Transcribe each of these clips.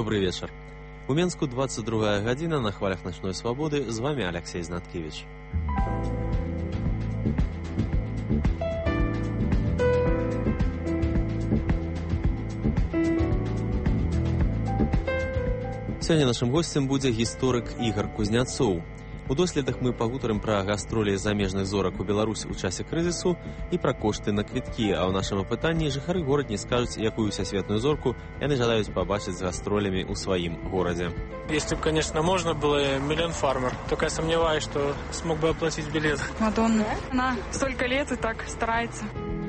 Добрый вечер. У Менску 22 гадзіна на хвалях начной свободы. З вами Алексей Знаткевич. Сёння нашым госцем будзе гісторык Ігор Кузняцоў. У доследах мы пагутарым пра гастролі замежных зорак у Беларусі ў часе крызісу і пра кошты на квіткі, а ў нашым апытанні жыхары горадні скажуць, якую всесветную зорку яны жадаюць пабачыць з гастролямі ў сваім горадзе. Если бы, конечно, можно было, Милен Фармер. Только я сомневаюсь, что смог бы оплатить билет. Мадонна. Она столько лет и так старается.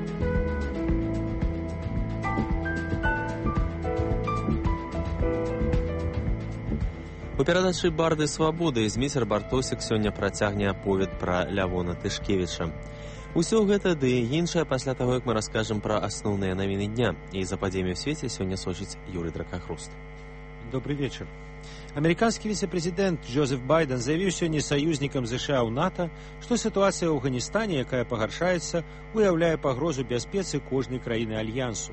У перадачы «Барды свабоды» Зміцер Бартосік сёння працягне аповед пра Лявона Тышкевіча. Усё гэта ды іншае пасля таго, як мы раскажам пра асноўныя навіны дня. І за падзеямі ў свеце сёння сочыць Юрый Дракахруст. Добрый вечер. Американский вице-президент Джозеф Байден заявіў сёння саюзнікам США ў НАТО, што сітуацыя ў Афганістане, якая пагаршаецца, уяўляе пагрозу бяспецы кожнай краіны альянсу.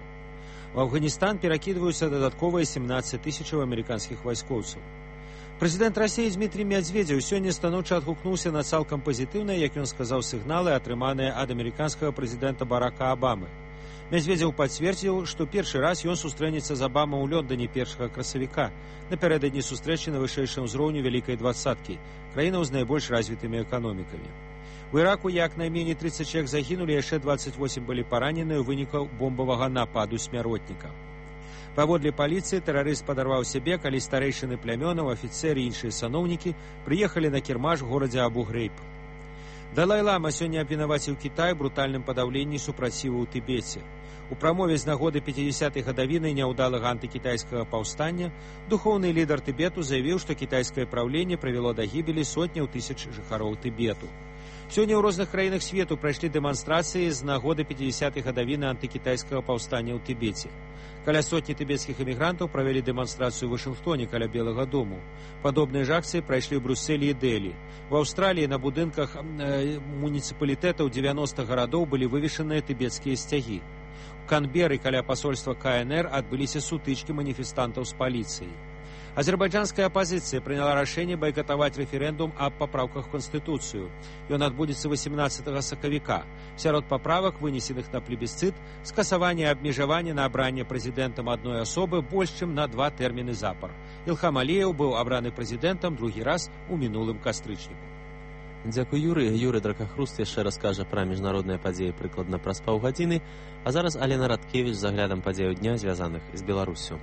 У Афганістан перакідваюцца дадатковыя 17 тысячаў амерыканскіх вайскоўцаў. Прэзідэнт Расіі Дмітрий Медведзеў сёння станоўча адгукнуўся на цалкам пазітыўныя, як ён сказаў, сігналы, атрыманыя ад амерыканскага прэзідэнта Барака Абамы. Медведзеў пацвердзіў, што першы раз ён сустрэнецца з Абама ў Лондоне 1 красавіка, напярэдадні сустрэчы на вышэйшым узроўню Вялікай двадцаткі, краінаў з найбольш развітымі эканомікамі. У Іраку як найменей 30 чалавек загінулі, яшчэ 28 былі паранены ў выніку бомбавага нападу смяротніка. Паводле паліцыі, тэрарыст падарваў сябе, калі старэйшыны плямёнаў, афіцэры і іншыя сановнікі прыехалі на кірмаш у горадзе Абу-Грейб. Далай-лама сёння абвінаваціў Кітай брутальным падаўленні супраціву ў Тыбеце. У прамове з нагоды 50-й гадавіны няўдалага антыкітайскага паўстання духоўны лідар Тыбету заявіў, што кітайскае праўленне прывяло да гібелі сотняў тысяч жыхароў Тыбету. Сёння ў розных краінах свету прайшлі дэманстрацыі з нагоды 50-й гадавіны антыкітайскага паўстання ў Тыбеце. Каля сотні тыбецкіх эмігрантаў правялі дэманстрацыю ў Вашынгтоне каля Белага дому. Падобныя ж акцыі прайшлі ў Брюсселі і Дэлі. У Аўстраліі на будынках муніцыпалітэтаў 90-х гарадоў былі вывешаныя тыбецкія сцягі. У Канберы каля пасольства КНР адбыліся сутычкі маніфестантаў з паліцыяй. Азербайджанская апазіцыя прыняла рашэнне байкатаваць рэферэндум аб папраўках у Канстытуцыю. Ён адбудзецца 18 сакавіка. Сярод паправак, вынесеных на плебісцыт, скасаванне абмежавання на абранне прэзідэнтам адной асобы больш чым на 2 тэрміны запар. Ілхам Аліеў быў абраны прэзідэнтам другі раз у мінулым кастрычніку. Дзякуй, Юры. Юрый Дракахруст яшчэ раскажа пра міжнародныя падзеі прыкладна праз паўгадзіны, а зараз Алена Радкевіч з аглядам падзеяў дня, звязаных з Беларуссю.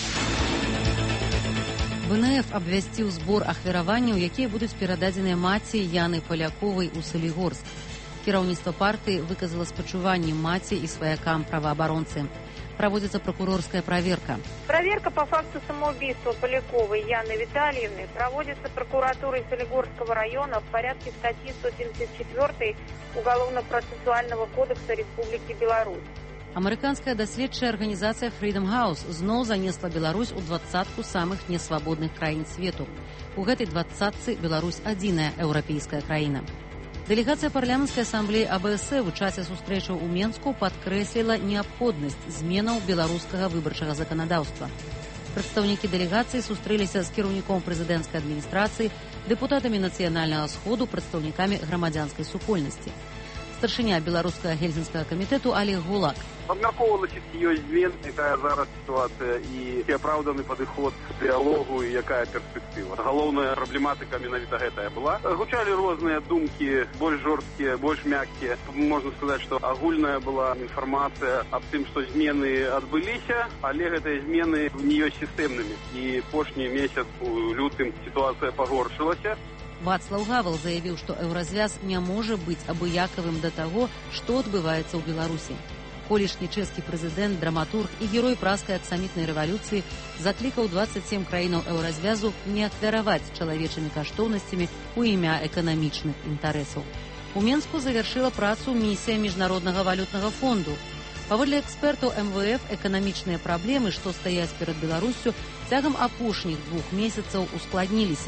ВНФ абвясціў збор ахвяраванняў, якія будуць перададзеныя маці Яны Паляковай у Салігорск. Кіраўніцтва партыі выказала спачуванні маці і сваякам праваабаронцы. Проводится прокурорская проверка. Проверка по факту самоубийства Поляковой Яны Витальевны проводится прокуратурой Солигорского района в порядке статьи 174 Уголовно-процессуального кодекса Республики Беларусь. Амерыканская даследчая арганізацыя Freedom House зноў занесла Беларусь у 20-ку самых несвабодных краін свету. У гэтай 20-цы Беларусь адзіная еўрапейская краіна. Дэлегацыя парламенцкай асамблеі АБС у часе сустрэчаў у Менску падкрэсліла неабходнасць зменаў беларускага выбарчага заканадаўства. Прадстаўнікі дэлегацыі сустрэліся з кіраўніком прэзідэнцкай адміністрацыі, дэпутатамі нацыянальнага сходу, прадстаўнікамі грамадзянскай супольнасці. Старшыня беларускага гельсінскага камітэту Олег Гулак. Абмяркоўвалася, ці ёсць змен, якая зараз сітуацыя, і ці апраўданы падыход к дыялогу, і якая перспектыва. Галоўная праблематыка менавіта гэтая была. Гучалі розныя думкі, больш жорсткія, больш мяккія. Можна сказаць, што агульная была інфармацыя аб тым, што змены адбыліся, але гэтыя змены не ёсць сістэмнымі. І апошні месяц у лютым сітуацыя пагоршылася. Вацлаў Гавел заявіў, што еўразвяз не можа быць абыякавым да таго, што адбываецца ў Беларусі. Колішні чэшскі прэзідэнт, драматург і герой праскай аксамітнай рэвалюцыі заклікаў 27 краінаў еўразвязу не ахвяраваць чалавечымі каштоўнасцямі ў імя эканамічных інтарэсаў. У Менску завяршыла працу місія Міжнароднага валютнага фонду. Паводле экспертаў МВФ, эканамічныя праблемы, што стаяць перад Беларуссю, цягам апошніх 2 месяцаў ускладніліся.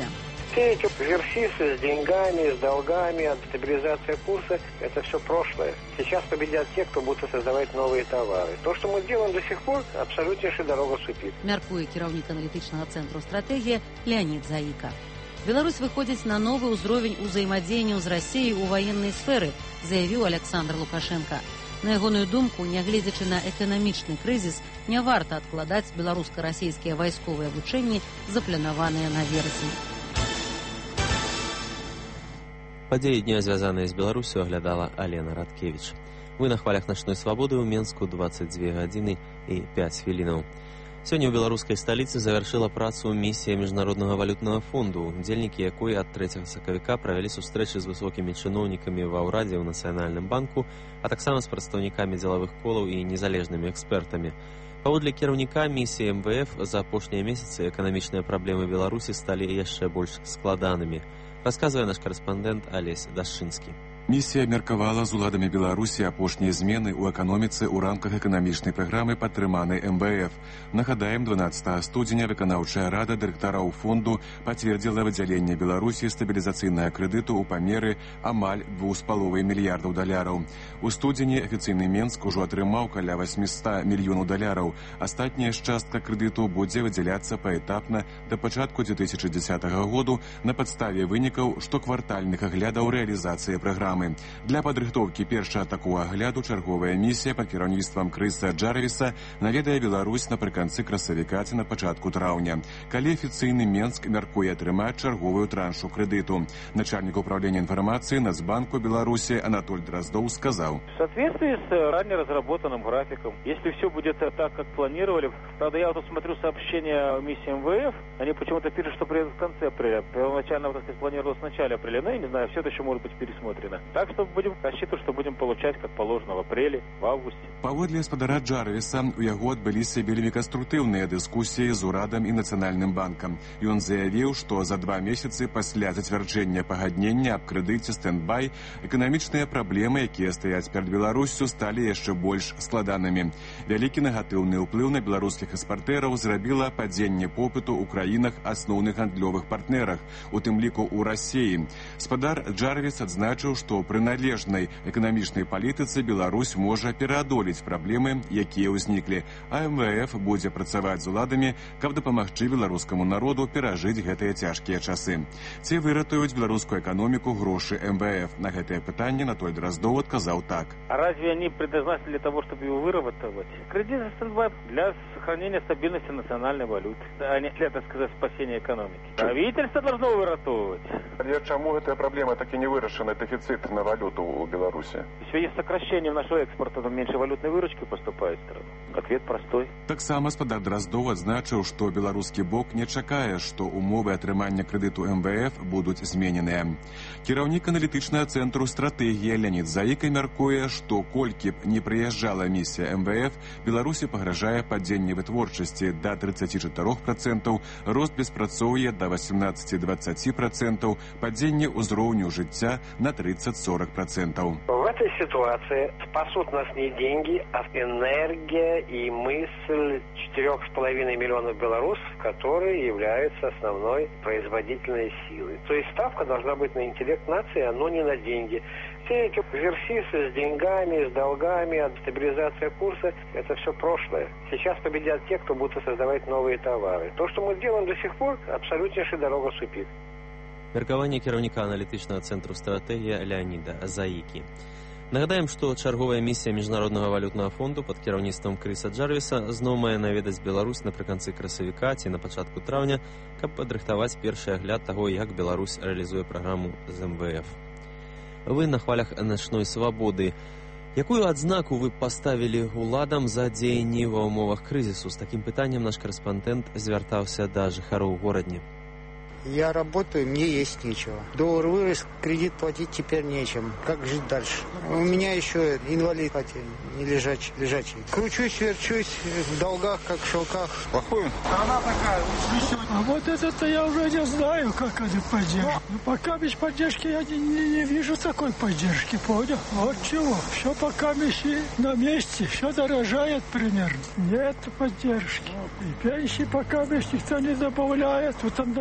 Все эти экзерсисы с деньгами, с долгами, стабилизация курса – это все прошлое. Сейчас победят те, кто будет создавать новые товары. То, что мы делаем до сих пор, абсолютнейшая дорога в тупик. Мяркуе кіраўнік аналітычнага цэнтру «Стратэгія» Леонид Заика. Беларусь выходзіць на новы ўзровень узаемадзеянняў з Расіяй у ваеннай сферы, заявіў Александр Лукашенко. На ягоную думку, нягледзячы на эканамічны крызіс, не варта адкладаць беларуска-расійскія вайсковыя вучэнні, запланаваныя на верасень. Падзеі дня, звязаныя з Беларусю, аглядала Алена Радкевіч. Вы на хвалях начной свабоды ў Менску 22 гадзіны і 5 хвілінаў. Сёння ў беларускай сталіцы завяршыла працу місія Міжнароднага валютнага фонду, удзельнікі якой ад 3 сакавіка правялі сустрэчы з высокімі чыноўнікамі ва ўрадзе ў Нацыянальным банку, а таксама з прадстаўнікамі дзелавых колаў і незалежнымі экспертамі. Паводле кіраўніка місіі МВФ, за апошнія месяцы эканамічныя праблемы Беларусі сталі яшчэ больш складанымі. Расказвае наш карэспандэнт Алесь Дашчынскі. Місія меркавала з уладамі Беларусі апошнія змены ў эканоміцы ў рамках эканамічнай праграмы, падтрыманай МВФ. Нагадаем, 12 студзеня выканаўчая рада дырэктараў фонду пацвердзіла выдзяленне Беларусі стабілізацыйнага крэдыту ў памеры амаль $2,5 мільярдаў. У студзені афіцыйны Менск ужо атрымаў каля $800 мільёнаў. Астатняя частка крэдыту будзе выдзяляцца паэтапна да пачатку 2010 году на падставе вынікаў штоквартальных аглядаў рэалізацыі праграмы. Для падрыхтоўкі першага такога агляду чарговая місія пад кіраўніцтвам Крыса Джарвіса наведае Беларусь напрыканцы красавіка ці на пачатку траўня, калі афіцыйны Менск мяркуе атрымаць чарговую траншу крэдыту. Начальник управления информации Нацбанку Беларуси Анатоль Дроздов сказал: в соответствии с ранее разработанным графиком, если все будет так, как планировали, правда, я вот смотрю сообщения миссии МВФ, они почему-то пишут, что приедут в конце апреля. Первоначально, так сказать, планировалось в начале апреля, но я не знаю, все это еще может быть пересмотрено. Так что будем рассчитывать, что будем получать, как положено, в апреле, в августе. Паводле гаспадара Джарвіса, у яго адбыліся вельмі канструктыўныя дыскусіі з урадам і Нацыянальным банкам. Ён заявіў, што за 2 месяцы пасля зацвярджэння пагаднення аб крэдыце стэндбай эканамічныя праблемы, якія стаяць перад Беларуссю, сталі яшчэ больш складанымі. Вялікі негатыўны ўплыў на беларускіх экспартэраў зрабіла падзенне попыту ў краінах асноўных гандлёвых партнерах, у тым ліку ў Расіі. Гаспадар Джарвіс адзначыў, што пры належнай эканамічнай палітыцы Беларусь можа пераадолець праблемы, якія ўзніклі, а МВФ будзе працаваць з уладамі, каб дапамагчы беларускаму народу перажыць гэтыя цяжкія часы. Ці выратуюць беларускую эканоміку грошы МВФ? На гэтае пытанне Анатоль Дроздов отказал так. А разве они предназначены для того, чтобы его выработать? Кредит стендбай для сохранения стабильности национальной валюты, а не для, так сказать, спасения экономики. Правительство должно выратовывать. Чему эта проблема так и не вырашена, дефицит на валюту у Беларуси? В связи с сокращением нашего экспорта, там меньше валютной выручки поступает в страну. Ответ простой. Таксама гаспадар Дроздов адзначыў, што беларускі бок не чакае, што умовы атрымання крэдыту МВФ будуць змененыя. Кіраўнік аналітычнага цэнтру «Стратэгія» Леонид Заика мяркуе, што колькі б не прыязджала місія МВФ, Беларусі пагражае падзенне вытворчасці да 34%, рост беспрацоўя да 18-20%, падзенне ўзроўню жыцця на 30-40%. В этой ситуации спасут нас не деньги, а энергия и мысль 4,5 миллионов белорусов, которые являются основной производительной силой. То есть ставка должна быть на интеллект нации, но не на деньги. Все эти экзерсисы с деньгами, с долгами, стабилизация курса – это все прошлое. Сейчас победят те, кто будет создавать новые товары. То, что мы делаем до сих пор, абсолютнейшая дорога в тупик. Меркаванне кіраўніка аналітычнага цэнтру «Стратэгія» Леоніда Заікі. Нагадаем, што чарговая місія Міжнароднага валютнага фонду пад кіраўніцтвам Крыса Джарвіса зноў мае наведаць Беларусь напрыканцы красавіка ці на пачатку траўня, каб падрыхтаваць першы агляд таго, як Беларусь рэалізуе праграму з МВФ. Вы на хвалях начной свабоды. Якую адзнаку вы паставілі уладам за дзеянні ва ўмовах крызісу? З такім пытаннем наш карэспандэнт звяртаўся да жыхароў горадні. Я работаю, мне есть нечего. Доллар вырос, кредит платить теперь нечем. Как жить дальше? У меня еще инвалид, не лежачий. Кручусь, верчусь в долгах, как в шелках. Плохой? Она такая. А вот это-то я уже не знаю, как это поддержка. Но пока без поддержки я не вижу такой поддержки, понял? Вот чего. Все пока на месте, все дорожает примерно. Нет поддержки. И пенсии пока никто не добавляет. Вот там даже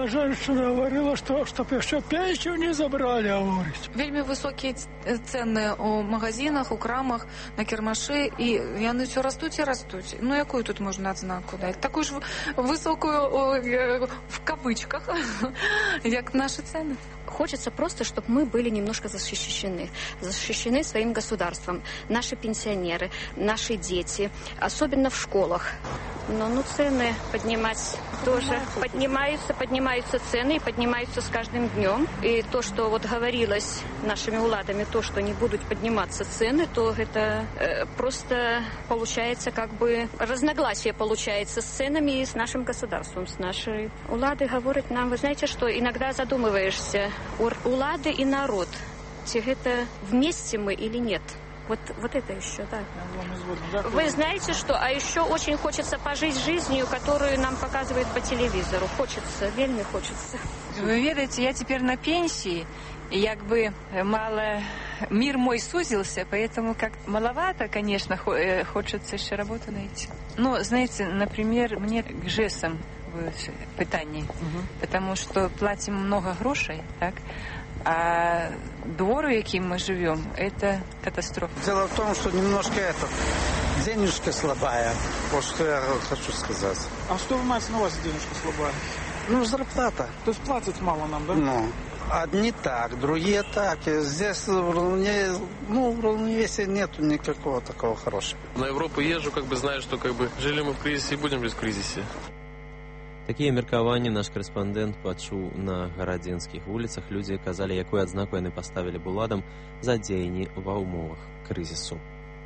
женщина говорила, что чтоб еще пенсию не забрали, говорить. Вельмі высокія цэны у магазинах, у крамах, на кірмашы, і яны все растуць і растуць. Ну, якую тут можна адзнаку даць? Такую ж высокую, в кавычках, як наши цены. Хочется просто, чтобы мы были немножко защищены своим государством. Наши пенсионеры, наши дети, особенно в школах. Но цены поднимать тоже поднимаются цены и поднимаются с каждым днем. И то, что вот говорилось нашими уладами, то, что не будут подниматься цены, то это просто получается как бы разногласие получается с ценами и с нашим государством, с нашей. Улады говорят нам, вы знаете, что иногда задумываешься, улады и народ, это вместе мы или нет? Вот это еще, да. Вы знаете, что? А еще очень хочется пожить жизнью, которую нам показывают по телевизору. Хочется, вельми хочется. Вы видите, я теперь на пенсии, и как бы мало... Мир мой сузился, поэтому как маловато, конечно, хочется еще работу найти. Ну, знаете, например, мне к ЖЭСам питание, потому что платим много грошей, так? А двор, в яким мы живем, это катастрофа. Дело в том, что немножко денежка слабая. Вот что я хочу сказать. А что вы маете на вас денежка слабая? Ну, зарплата. То есть платить мало нам, да? Ну, одни так, другие так. Здесь в равновесии нету никакого такого хорошего. На Европу езжу, знаю, что жили мы в кризисе и будем без кризиса. Такія меркаванні наш корэспандэнт пачуў на гарадзенскіх вуліцах. Людзі казалі, якую адзнаку яны паставілі б уладам за дзеянні ва ўмовах крызісу.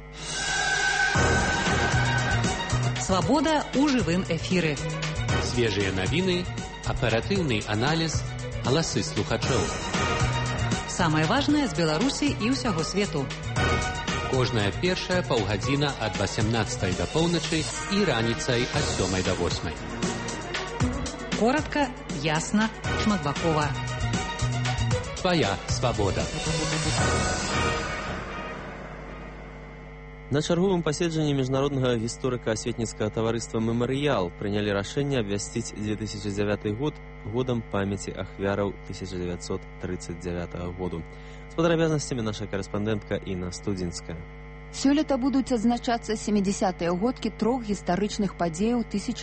Свабода ў жывым эфіры. Свежыя навіны, аператыўны аналіз, галасы слухачоў. Самае важнае з Беларусі і ўсяго свету. Кожная першая паўгадзіна ад 18 да поўначы і раніцай ад 7 да 8. Коротко, ясно, шматбакова. Твоя свобода. На чарговым паседжанні міжнароднага гісторыка-асветніцкага таварыства «Мемарыял» прынялі рашэнне абвясціць 2009 год годам памяці ахвяраў 1939 году. З падрабязнасцямі наша корэспандэнтка Інна Студзінская. Сёлета будуць адзначацца 70-е годкі трох гістарычных падзеяў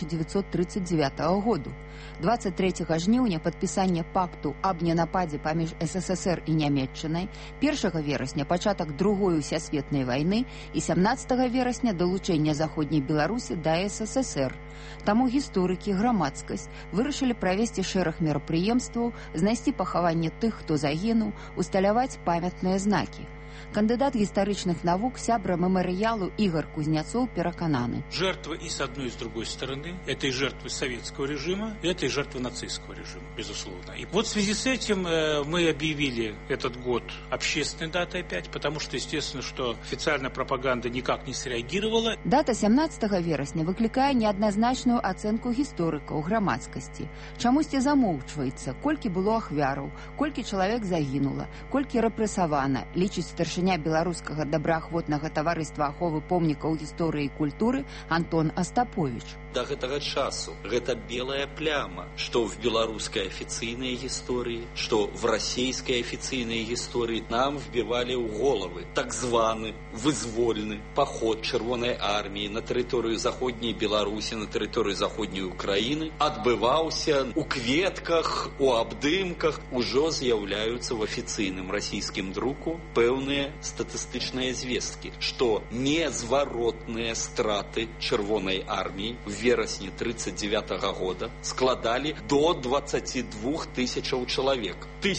1939 году. 23 жніўня падпісанне пакту аб ненападзе паміж СССР і Нямецчынай, 1 верасня пачатак Другой усесветнай вайны і 17 верасня далучэння Заходняй Беларусі да СССР. Таму гісторыкі, грамадскасць вырашылі правесці шэраг мерапрыемстваў, знайсці пахаванне тых, хто загінуў, усталяваць памятныя знакі. Кандидат гістарычных навук, сябра мемарыялу Игорь Кузнецов перакананы. Жертвы и с одной, и с другой стороны. Это и жертвы советского режима, и это и жертвы нацистского режима, безусловно. И вот в связи с этим мы объявили этот год общественной датой опять, потому что, естественно, что официальная пропаганда никак не среагировала. Дата 17 верасня выклікае неадназначную ацэнку гісторыкаў грамадскасці. Чамусьці замоўчваецца, колькі было ахвяраў, колькі чалавек загінула, колькі рэпрэсавана, лічыць старшыня беларускага добраахвотнага таварыства аховы помнікаў гісторыі і культуры Антон Остапович. До гэтага часу гэта белая пляма, что в белорусской официальной истории, что в российской официальной истории нам вбивали в головы так званый вызвольный поход Червоной армии на территорию Заходней Беларуси, на территорию Заходней Украины отбывался у кветках, у абдымках, уже з'являются в официальном российским друку пэўныя статистичные звестки, что незваротные страты Червоной армии в верасні 1939 года складали до 22 тысячаў человек.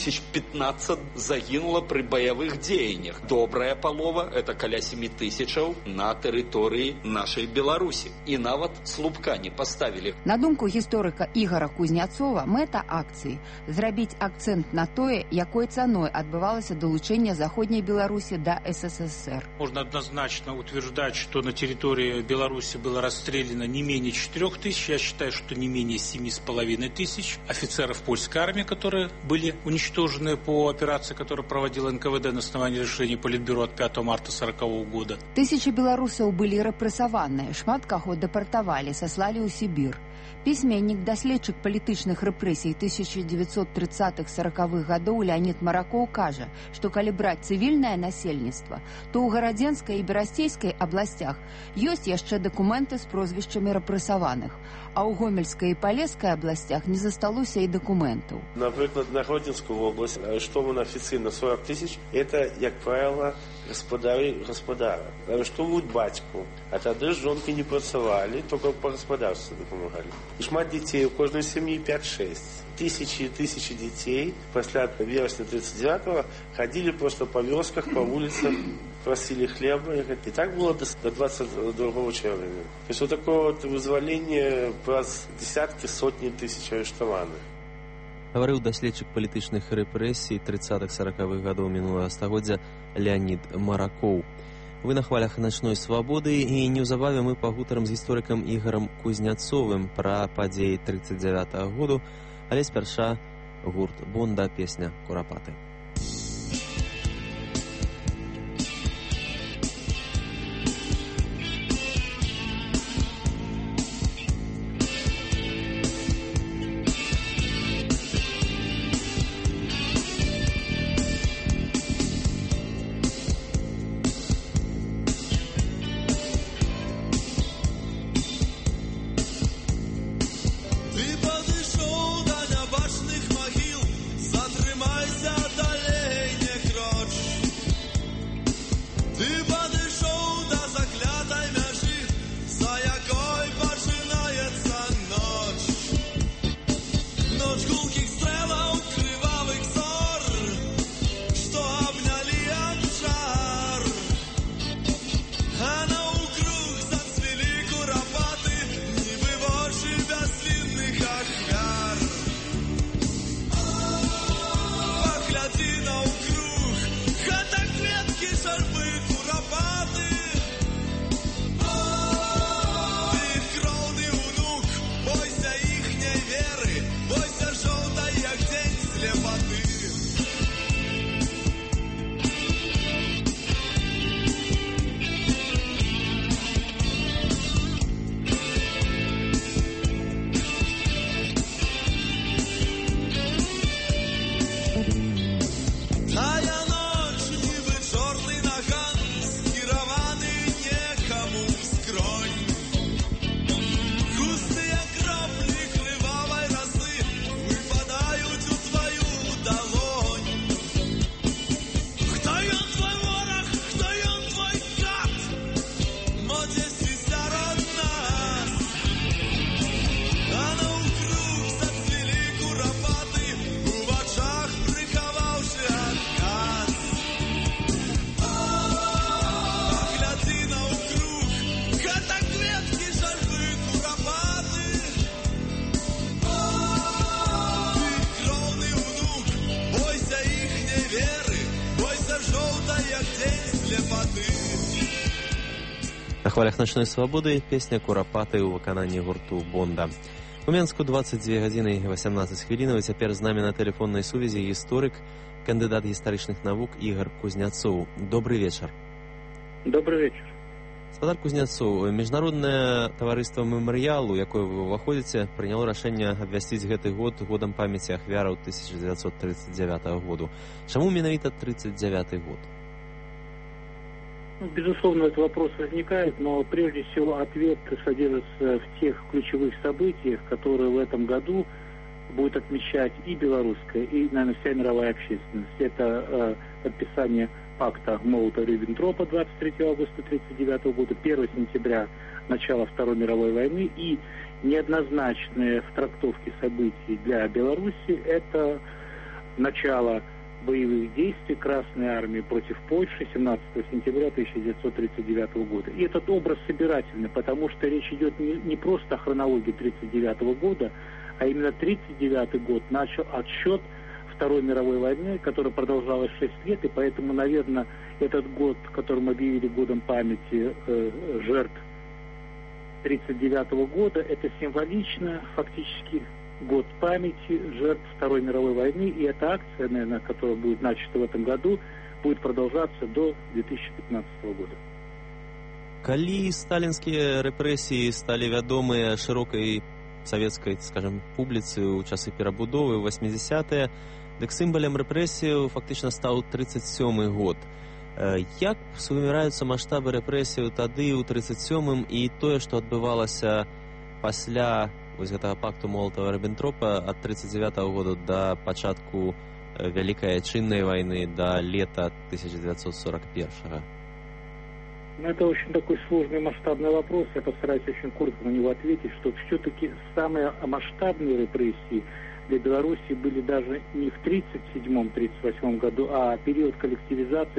1015 загинуло при боевых деяниях. Добрая полова, это каля 7 тысячаў на территории нашей Беларуси. И нават слупка не поставили. На думку гісторыка Ігора Кузнецова, мэта акцыі зрабіць акцэнт на тое, якой цаной адбывалася далучэнне Заходняй Беларуси до СССР. Можно однозначно утверждать, что на территории Беларуси было расстреляно не менее 4 тысяч, я считаю, что не менее 7,5 тысяч офицеров польской армии, которые были уничтожены по операции, которую проводила НКВД на основании решения Политбюро от 5 марта 1940 года. Тысячи белорусов были репрессованы, шмат каго депортовали, сослали ў Сибір. Пісьменнік, даследчык палітычных рэпрэсій 1930-40-х гадоў Леонид Маракоў кажа, што калі браць цывільнае насельніцтва, то ў Гарадзенскай і Берасцейскай абласцях ёсць яшчэ дакументы з прозвішчамі рэпрэсаваных, а ў Гомельскай і Палескай абласцях не засталося і дакументаў. Напрыклад, на Гродзенскую область, што мы офіцыйна 40 тысяч, это, як правило, гаспадара. Арыштоўваюць бацьку, а тады жонкі не працавалі, толькі па гаспадарству дапамагалі. І шмат дзяцей, у кожнай сям'і 5-6. Тысячи и тысячи детей после вересня 39-го ходили просто по вёсках, по улицам, просили хлеба. И так было до 22 червня. То есть вот такое вот вызволение праз десятки, сотни тысяч арыштаваных. Гаварыў даследчык палітычных рэпрэсій 30-40-х гадоў мінулага стагоддзя Леонид Маракоў. Вы на хвалях начной свабоды, і неўзабаве мы пагутарым з гісторыкам Ігорам Кузняцовым пра падзеі 39-го году, але спярша гурт Бонда, песня «Курапаты». На хвалях начной свабоды песня «Курапаты» ў выкананні гурту «Бонда». У Менску 22 гадзіны і 18 хвілінаў. Цяпер з намі на тэлефоннай сувязі гісторык, кандыдат гістарычных навук Ігор Кузняцоў. Добрый вечар. Добрый вечар. Гаспадар Кузняцоў, міжнароднае таварыства мемарыялу, якое вы ўваходзіце, прыняло рашэнне абвясціць гэты год годам памяці ахвяраў 1939 году. Чаму менавіта 39 год? Безусловно, этот вопрос возникает, но прежде всего ответ содержится в тех ключевых событиях, которые в этом году будет отмечать и белорусская, и, наверное, вся мировая общественность. Это подписание пакта Молотова-Риббентропа 23 августа 1939 года, 1 сентября начало Второй мировой войны и неоднозначные в трактовке событий для Беларуси – это начало боевых действий Красной Армии против Польши 17 сентября 1939 года. И этот образ собирательный, потому что речь идет не просто о хронологии 1939 года, а именно 1939 год начал отсчет Второй мировой войны, которая продолжалась 6 лет, и поэтому, наверное, этот год, который мы объявили годом памяти жертв 1939 года, это символично, фактически, год памяти жертв Второй мировой войны, и эта акция, наверное, которая будет начата в этом году, будет продолжаться до 2015 года. Калі сталінскія рэпрэсіі сталі вядомыя шырокай савецкай, скажем, публіцы ў часы перабудовы ў 80-е, дык сімбалем рэпрэсіяў фактычна стаў 37-й год. Як суміраюцца маштабы рэпрэсіяў тады ў 37-м і тое, што адбывалася пасля вось гэтага пакту Молатава-Ріббентропа ад 39-го года да пачатку Вялікай Айчыннай вайны, да лета 1941-го? Это очень такой сложный масштабный вопрос. Я постараюсь очень коротко на него ответить, что все-таки самые масштабные репрессии для Беларуси были даже не в 1937-1938 году, а период коллективизации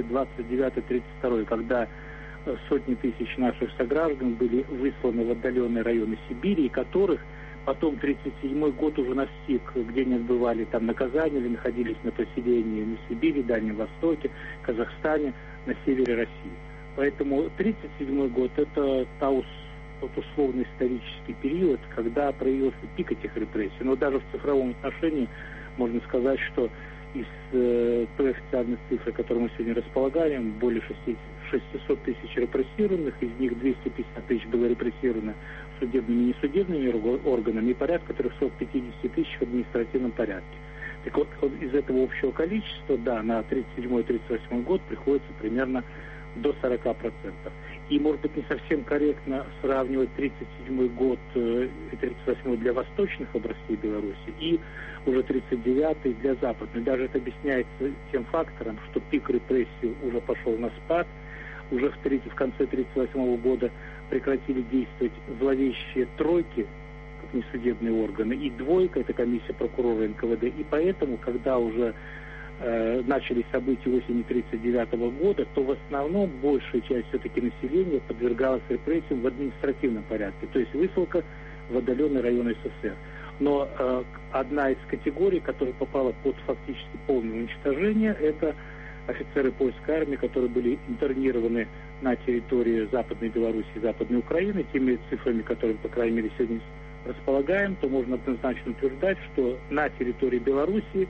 29-32, когда сотни тысяч наших сограждан были высланы в отдаленные районы Сибири, и которых потом 1937 год уже настиг, где они отбывали там наказание или находились на поселении на Сибири, Дальнем Востоке, Казахстане, на севере России. Поэтому 1937 год – это тот условный исторический период, когда проявился пик этих репрессий. Но даже в цифровом отношении можно сказать, что из той официальной цифры, которой мы сегодня располагаем, более 600 тысяч репрессированных, из них 250 тысяч было репрессировано судебными и несудебными органами, и порядка 350 тысяч в административном порядке. Так вот, из этого общего количества, да, на 1937-1938 год приходится примерно до 40%. И, может быть, не совсем корректно сравнивать 1937 год и 1938 для восточных областей Беларуси и уже 1939 для западных. Даже это объясняется тем фактором, что пик репрессий уже пошел на спад. Уже в конце 1938 года прекратили действовать зловещие тройки, как несудебные органы, и двойка, это комиссия прокурора НКВД. И поэтому, когда уже начались события осени 1939 года, то в основном большая часть все-таки населения подвергалась репрессиям в административном порядке, то есть высылка в отдаленный район СССР. Но одна из категорий, которая попала под фактически полное уничтожение, это офицеры польской армии, которые были интернированы на территории Западной Беларуси и Западной Украины. Теми цифрами, которые, по крайней мере, сегодня располагаем, то можно однозначно утверждать, что на территории Беларуси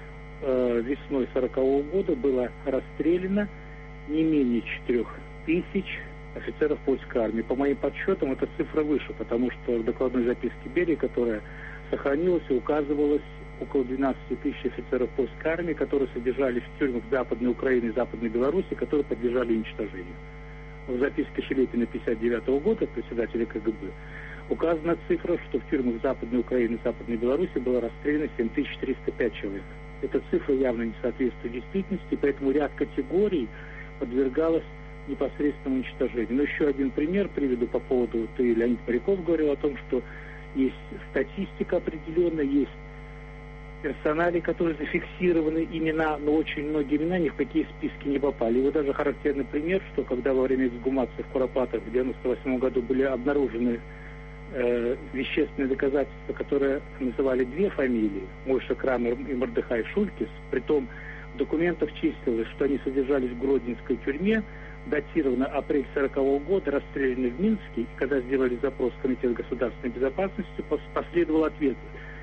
весной 1940 года было расстреляно не менее 4000 офицеров польской армии. По моим подсчетам, эта цифра выше, потому что в докладной записке Берии, которая сохранилась, указывалось около 12 тысяч офицеров польской армии, которые содержались в тюрьмах Западной Украины и Западной Беларуси, которые подлежали уничтожению. В записке Щелепина 1959 года, председателя КГБ, указана цифра, что в тюрьмах Западной Украины и Западной Беларуси было расстреляно 7305 человек. Эта цифра явно не соответствует действительности, поэтому ряд категорий подвергалось непосредственному уничтожению. Но еще один пример приведу по поводу, Леонид Моряков говорил о том, что есть статистика определенная, есть персонали, которые зафиксированы имена, но очень многие имена ни в какие списки не попали. И вот даже характерный пример, что когда во время эксгумации в Куропатах в 1998 году были обнаружены вещественные доказательства, которые называли две фамилии, Мойша Крамер и Мордехай Шулькис, притом в документах числилось, что они содержались в Гродненской тюрьме, датировано апрель 1940 года, расстреляны в Минске, и когда сделали запрос в Комитет государственной безопасности, последовал ответ: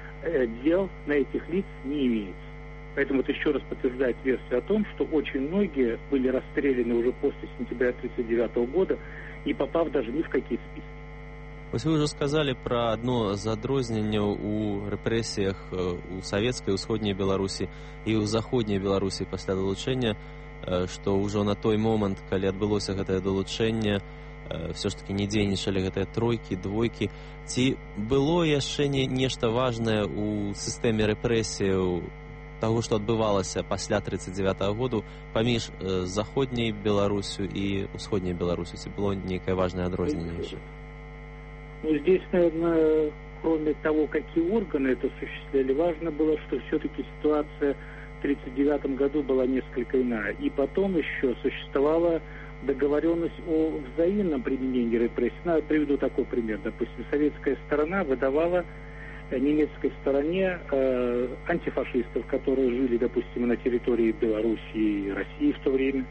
дел на этих лиц не имеется. Поэтому это еще раз подтверждает версию о том, что очень многие были расстреляны уже после сентября 1939 года, не попав даже ни в какие списки. Вось вы ўжо сказалі пра адно з адрозненняў у рэпрэсіях у савецкай усходняй Беларусі і ў заходняй Беларусі пасля далучэння, што ўжо на той момант, калі адбылося гэтае далучэнне, все ж таки не дзейнічалі гэтыя тройкі, двойкі. Ці было яшчэ нешта важнае у сістэме рэпрэсіяў таго, што адбывалася пасля 1939 году паміж заходняй Беларусю і усходняй Беларусю? Ці было нейкае важнае адрозненне яшчэ? Ну, здесь, наверное, кроме того, какие органы это осуществляли, важно было, что все-таки ситуация в 1939 году была несколько иная. И потом еще существовала договоренность о взаимном применении репрессий. Я приведу такой пример. Допустим, советская сторона выдавала немецкой стороне антифашистов, которые жили, допустим, на территории Белоруссии и России в то время.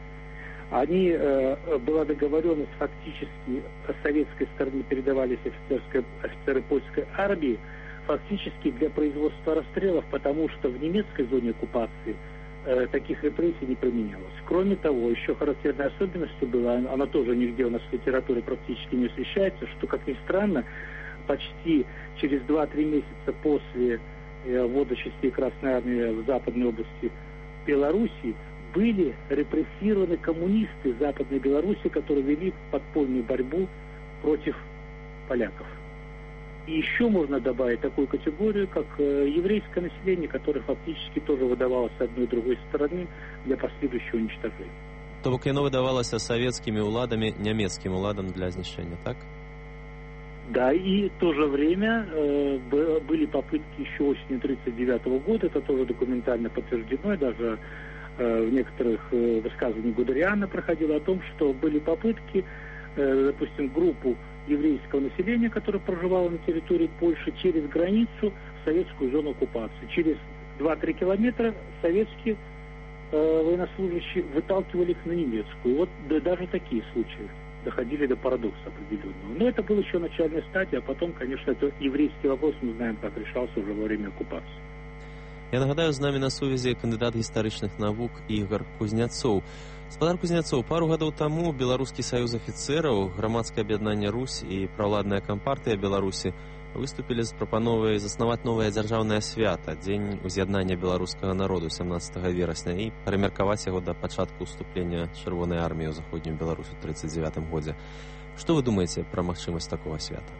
Была договоренность, фактически советской стороне передавались офицеры польской армии фактически для производства расстрелов, потому что в немецкой зоне оккупации таких репрессий не применялось. Кроме того, еще характерной особенностью была, она тоже нигде у нас в литературе практически не освещается, что, как ни странно, почти через 2-3 месяца после ввода частей Красной Армии в Западной области Беларуси были репрессированы коммунисты Западной Беларуси, которые вели подпольную борьбу против поляков. И еще можно добавить такую категорию, как еврейское население, которое фактически тоже выдавалось с одной и другой стороны для последующего уничтожения. То бок яно выдавалася савецкімі ўладамі нямецкім уладам для знішчэння, так? Да, и в то же время были попытки еще осенью 1939 года, это тоже документально подтверждено, и даже в некоторых высказываниях Гудериана проходило о том, что были попытки, допустим, группу еврейского населения, которое проживало на территории Польши, через границу в советскую зону оккупации. Через 2-3 километра советские военнослужащие выталкивали их на немецкую. Вот даже такие случаи доходили до парадокса определенного. Но это была еще начальная стадия, а потом, конечно, это еврейский вопрос, мы знаем, как решался уже во время оккупации. Я нагадаю, з намі на сувязі кандыдат гістарычных навук Ігар Кузняцоў. Спадар Кузняцоў, пару гадоў таму Беларускі саюз афіцэраў, грамадскае аб'яднанне Русь і праўладная кампартыя Беларусі выступілі з прапановай заснаваць новае дзяржаўнае свята, дзень уз'яднання беларускага народу 17 верасня і перамеркаваць яго да пачатку ўступлення Чырвонай арміі ў заходнюю Беларусь у 1939 годзе. Што вы думаеце пра магчымасць такога свята?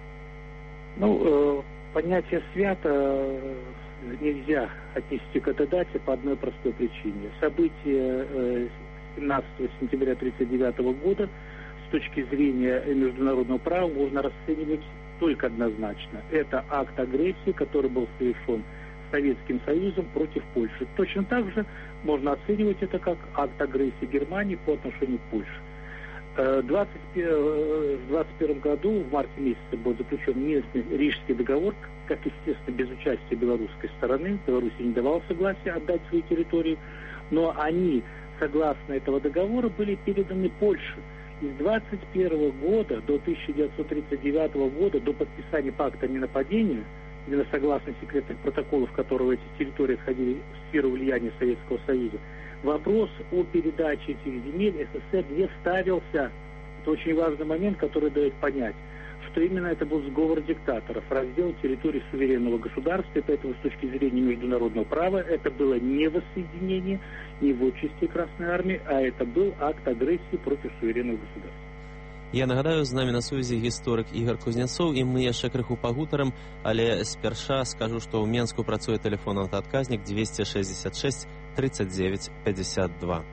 Понятие свята нельзя отнести к этой дате по одной простой причине. События 17 сентября 1939 года с точки зрения международного права можно расценивать только однозначно. Это акт агрессии, который был совершен Советским Союзом против Польши. Точно так же можно оценивать это как акт агрессии Германии по отношению к Польше. В 1921 году, в марте месяце, был заключен Минский Рижский договор, как, естественно, без участия белорусской стороны. Беларуси не давала согласия отдать свои территории, но они, согласно этого договора, были переданы Польше. И с 1921 года до 1939 года, до подписания пакта о ненападении, именно согласно секретных протоколов, которого эти территории входили в сферу влияния Советского Союза, вопрос о передаче этих земель СССР не ставился. Это очень важный момент, который дает понять, что именно это был сговор диктаторов, раздел территории суверенного государства, и поэтому с точки зрения международного права это было не воссоединение, не в участии Красной Армии, а это был акт агрессии против суверенного государства. Я нагадаю, з намі на сувязі гісторык Ігар Кузняцоў, і мы яшчэ крыху пагутарым, але спярша скажу, што ў Менску працуе тэлефонны адказнік 266 39 52.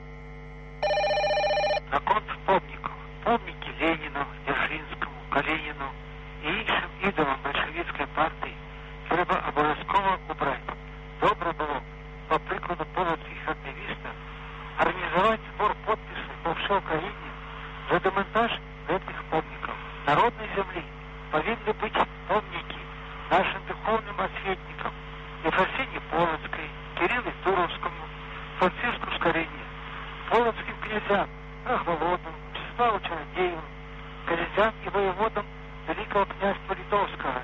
Наконт помнікаў. Помнікі Леніну, Дзяржынскаму, Калініну і іншым ідалам бальшавіцкай партыі трэба абавязкова убраць. Добра было, па прыкладу полацкіх актывістаў, арганізаваць збор подпісаў па ўсёй краіне за дэмантаж гэтых помнікаў. Народнай зямлі павінны быць помнікі нашим духовным асветнікам Ефросіні Полацкай, Кириллу Туровскому, Франциску Скорине, полоцким князьям Рахволоду, Числаву Чародееву, князьям и воеводам Великого княжества Литовского.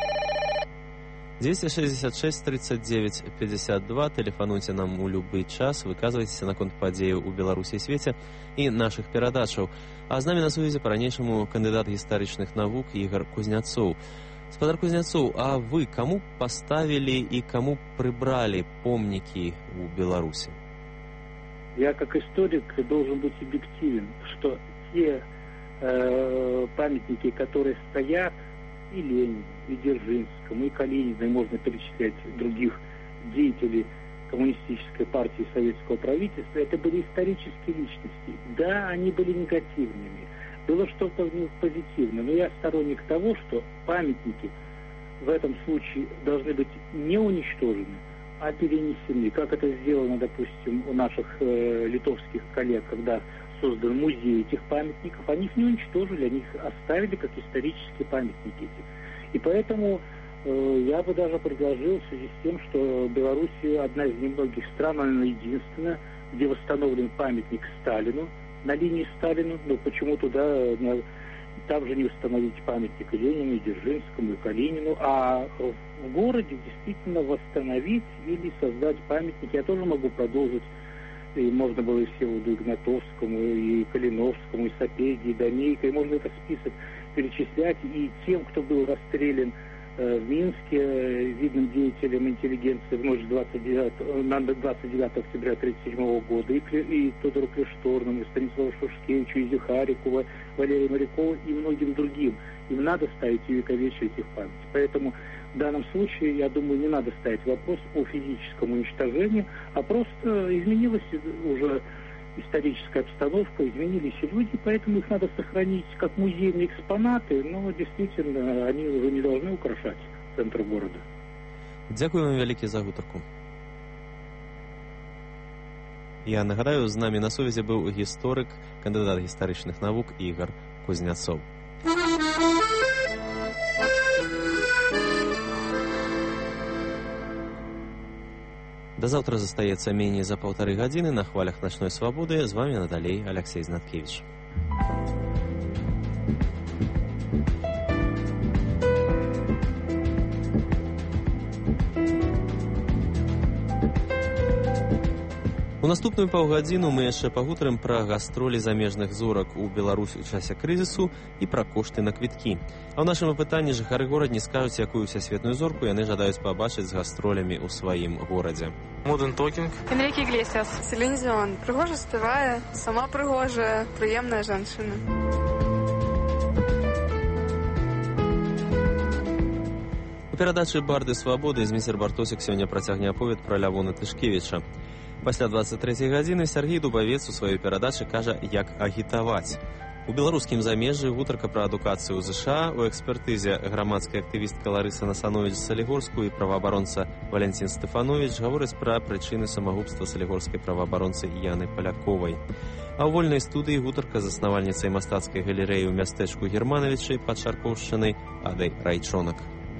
266 39 52. Тэлефануйце нам у любы час, выказвайцеся наконт падзеяў у Беларусі і свеце і нашых перадачаў. А з намі на сувязі па-ранейшаму кандыдат гістарычных навук Ігар Кузняцоў. Спадар Кузняцоў, а вы кому поставили и кому прибрали помники у Беларуси? Я как историк должен быть объективен, что те памятники, которые стоят и Ленину, и Дзержинскому, и Калинину, и можно перечислять других деятелей коммунистической партии советского правительства, это были исторические личности. Да, они были негативными. Было что-то в них позитивное, но я сторонник того, что памятники в этом случае должны быть не уничтожены, а перенесены. Как это сделано, допустим, у наших литовских коллег, когда создан музей этих памятников, они их не уничтожили, они их оставили как исторические памятники. И поэтому я бы даже предложил в связи с тем, что Беларусь одна из немногих стран, она единственная, где восстановлен памятник Сталину, на линии Сталина, но почему туда там же не установить памятник и Ленину, и Дзержинскому, и Калинину, а в городе действительно восстановить или создать памятник. Я тоже могу продолжить И можно было и Всеволоду Игнатовскому, и Калиновскому, и Сапеги, и Домейко, и можно этот список перечислять. И тем, кто был расстрелян в Минске видным деятелем интеллигенции в ночь на 29 октября 1937 года, и Тодору Клешторному, и Станиславу Шушкевичу, и Захарикову, Валерию Морякову и многим другим. Им надо ставить и увековечивать их память. Поэтому в данном случае, я думаю, не надо ставить вопрос о физическом уничтожении, а просто изменилась уже историческая обстановка, изменились и люди, поэтому их надо сохранить как музейные экспонаты, но действительно они уже не должны украшать центр города. Дякую вам вялікі за гутарку. Я нагадаю, з намі на сувязі быў гісторык, кандыдат гістарычных навук Ігар Кузняцоў. До завтра застаецца меней за 1,5 гадзіны на хвалях начной свабоды. З вами надалей Алексей Знаткевич. У наступную паўгадзіну мы яшчэ пагутарым пра гастролі замежных зорак у Беларусь у часе крызісу і пра кошты на квіткі. А ў нашым апытанні жыхары горадні скажуць, якую всесветную зорку яны жадаюць пабачыць з гастролямі ў сваім горадзе. Modern Talking. Энрике Иглесиас. Селин Дион. Пригожа співає, сама пригожа, приємна жінка. У перадачы «Барды свабоды» Зміцер Бартосік сёння працягне аповед пра Лявона Тышкевіча. Пасля 23 гадзіны Сергей Дубавец у сваёй перадачы кажа, як агітаваць. У беларускім замежжы гутарка пра адукацыю ў ЗША, у экспертызе грамадская актывістка Ларыса Насанович з Салігорску і праваабаронца Валянцін Стэфанович гавораць пра прычыны самагубства салігорскай праваабаронцы Яны Паляковай. А ў вольнай студыі гутарка з заснавальніцай мастацкай галерэі ў мястэчку Германавічай пад Шаркоўшчынай Адай Райчонак.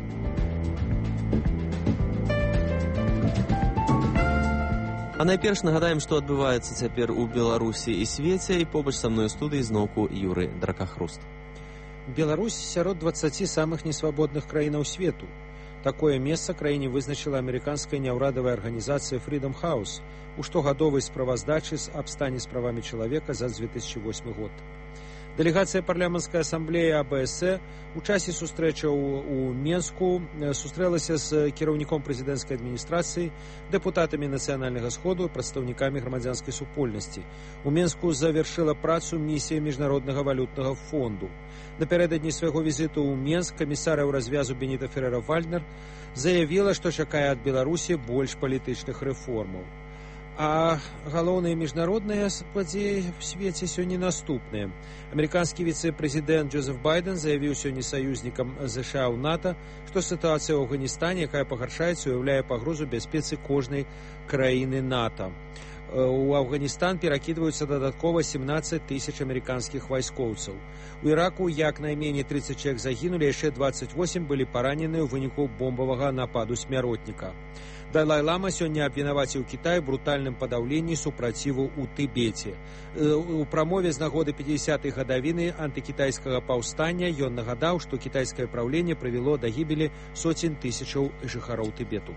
А найперш нагадаем, што адбываецца цяпер у Беларусі і свеце, і побач са мной у студыі зноўку Юры Дракахруст. Беларусь сярод 20 самых несвабодных краінаў свету. Такое месца краіне вызначыла амерыканская няўрадавая арганізацыя Freedom House у штогадовай справаздачы аб стане з правамі чалавека за 2008 год. Дэлегацыя парламенцкай асамблеі АБС у часе сустрэчаў у Менску сустрэлася з кіраўніком прэзідэнцкай адміністрацыі, дэпутатамі нацыянальнага сходу і прадстаўнікамі грамадзянскай супольнасці. У Менску завяршыла працу місія міжнароднага валютнага фонду. Напярэдадні свайго візіту ў Менск камісара ў развязу Беніта Ферера-Вальднер заявіла, што чакае ад Беларусі больш палітычных рэформаў. А галоўныя міжнародныя падзеі в свеце сёння наступныя. Амерыканскі віцэ-прэзідэнт Джозеф Байден заявіў сёння саюзнікам ЗША ў НАТО, што сітуацыя ў Афганістане, якая пагаршаецца, уяўляе пагрозу бяспецы кожнай краіны НАТО. У Афганістан перакідваюцца дадаткова 17 тысяч амерыканскіх вайскоўцаў. У Іраку як найменей 30 чалавек загінулі, яшчэ 28 былі паранены ў выніку бомбавага нападу смяротніка. Далай-лама сёння абвінаваціў Кітай брутальным падаўленні супраціву ў Тыбеце. У прамове з нагоды 50-й гадавіны антыкітайскага паўстання ён нагадаў, што кітайскае праўленне прывяло да гібелі соцень тысячаў жыхароў Тыбету.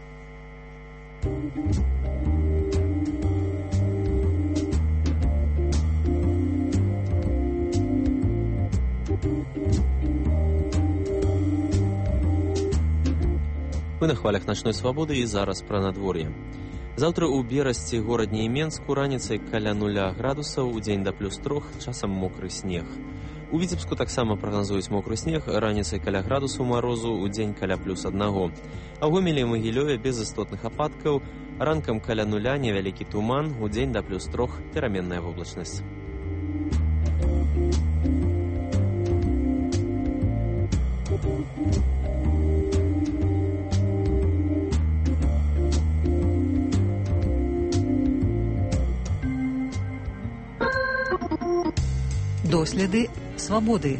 Мы на хвалях начной свабоды і зараз пра надвор'е. Заўтра ў Берасці, горадні і Менску раніцай каля 0 градусаў, удзень да +3, часам мокры снег. У Віцебску таксама прагназуюць мокры снег, раніцай каля градусу марозу, удзень каля +1. А ў Гомелі і Магілёве без істотных ападкаў, ранкам каля 0 невялікі туман, удзень да +3 пераменная воблачнасць. Доследы свабоды.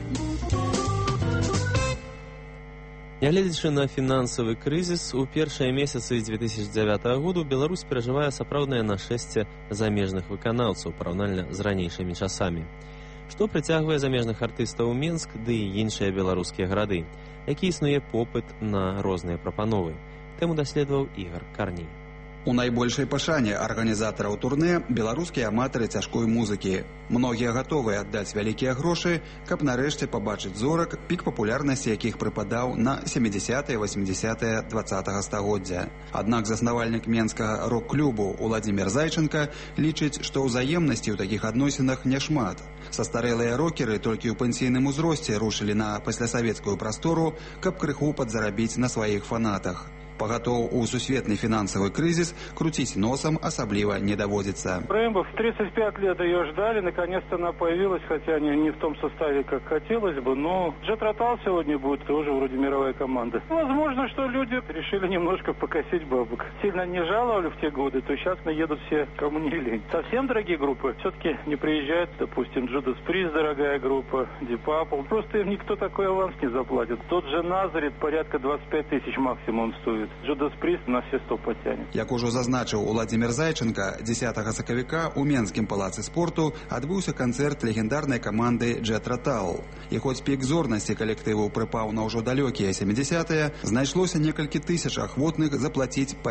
Нягледзячы на фінансавы крызіс, у першыя месяцы 2009 году Беларусь перажывае сапраўднае нашэсце замежных выканаўцаў параўнальна з ранейшымі часамі. Што прыцягвае замежных артыстаў у Менск, ды і іншыя беларускія гарады, які існуе попыт на розныя прапановы. Тэму даследаваў Ігар Карній. У найбольшай пашане арганізатараў турне беларускія аматары цяжкой музыкі. Многія гатовыя аддаць вялікія грошы, каб нарэшце пабачыць зорак, пік папулярнасці якіх прыпадаў на 70-80 20-го стагоддзя. Аднак заснавальнік менскага рок-клубу Уладзімір Зайченка лічыць, што ўзаемнасці ў такіх адносінах няшмат. Састарэлыя рокеры толькі ў пенсійным узросце рушылі на паслясавецкую прастору, каб крыху падзарабіць на сваіх фанатах. Пагатоў у сусветны финансовый кризис крутить носом особливо не доводится. Рэмбо, в 35 лет ее ждали, наконец-то она появилась, хотя не в том составе, как хотелось бы, но Jet Rotal сегодня будет тоже вроде мировая команда. Возможно, что люди решили немножко покосить бабок. Сильно не жаловали в те годы, то сейчас наедут все, кому не лень. Совсем дорогие группы все-таки не приезжают, допустим, Judas Priest, дорогая группа, Deep Purple, просто им никто такой аванс не заплатит. Тот же Назарет порядка 25 тысяч максимум стоит. Judas Priest на все 100 потянет. Як ужо зазначыў Уладзімір Зайченка, 10 сакавіка ў Менскім палацы спорту адбыўся канцэрт легендарнай каманды Jet Rotal. І хоць пік зорнасці калектыву прыпаў на ўжо далёкія 70-е, знайшлося некалькі тысяч ахвотных заплаціць па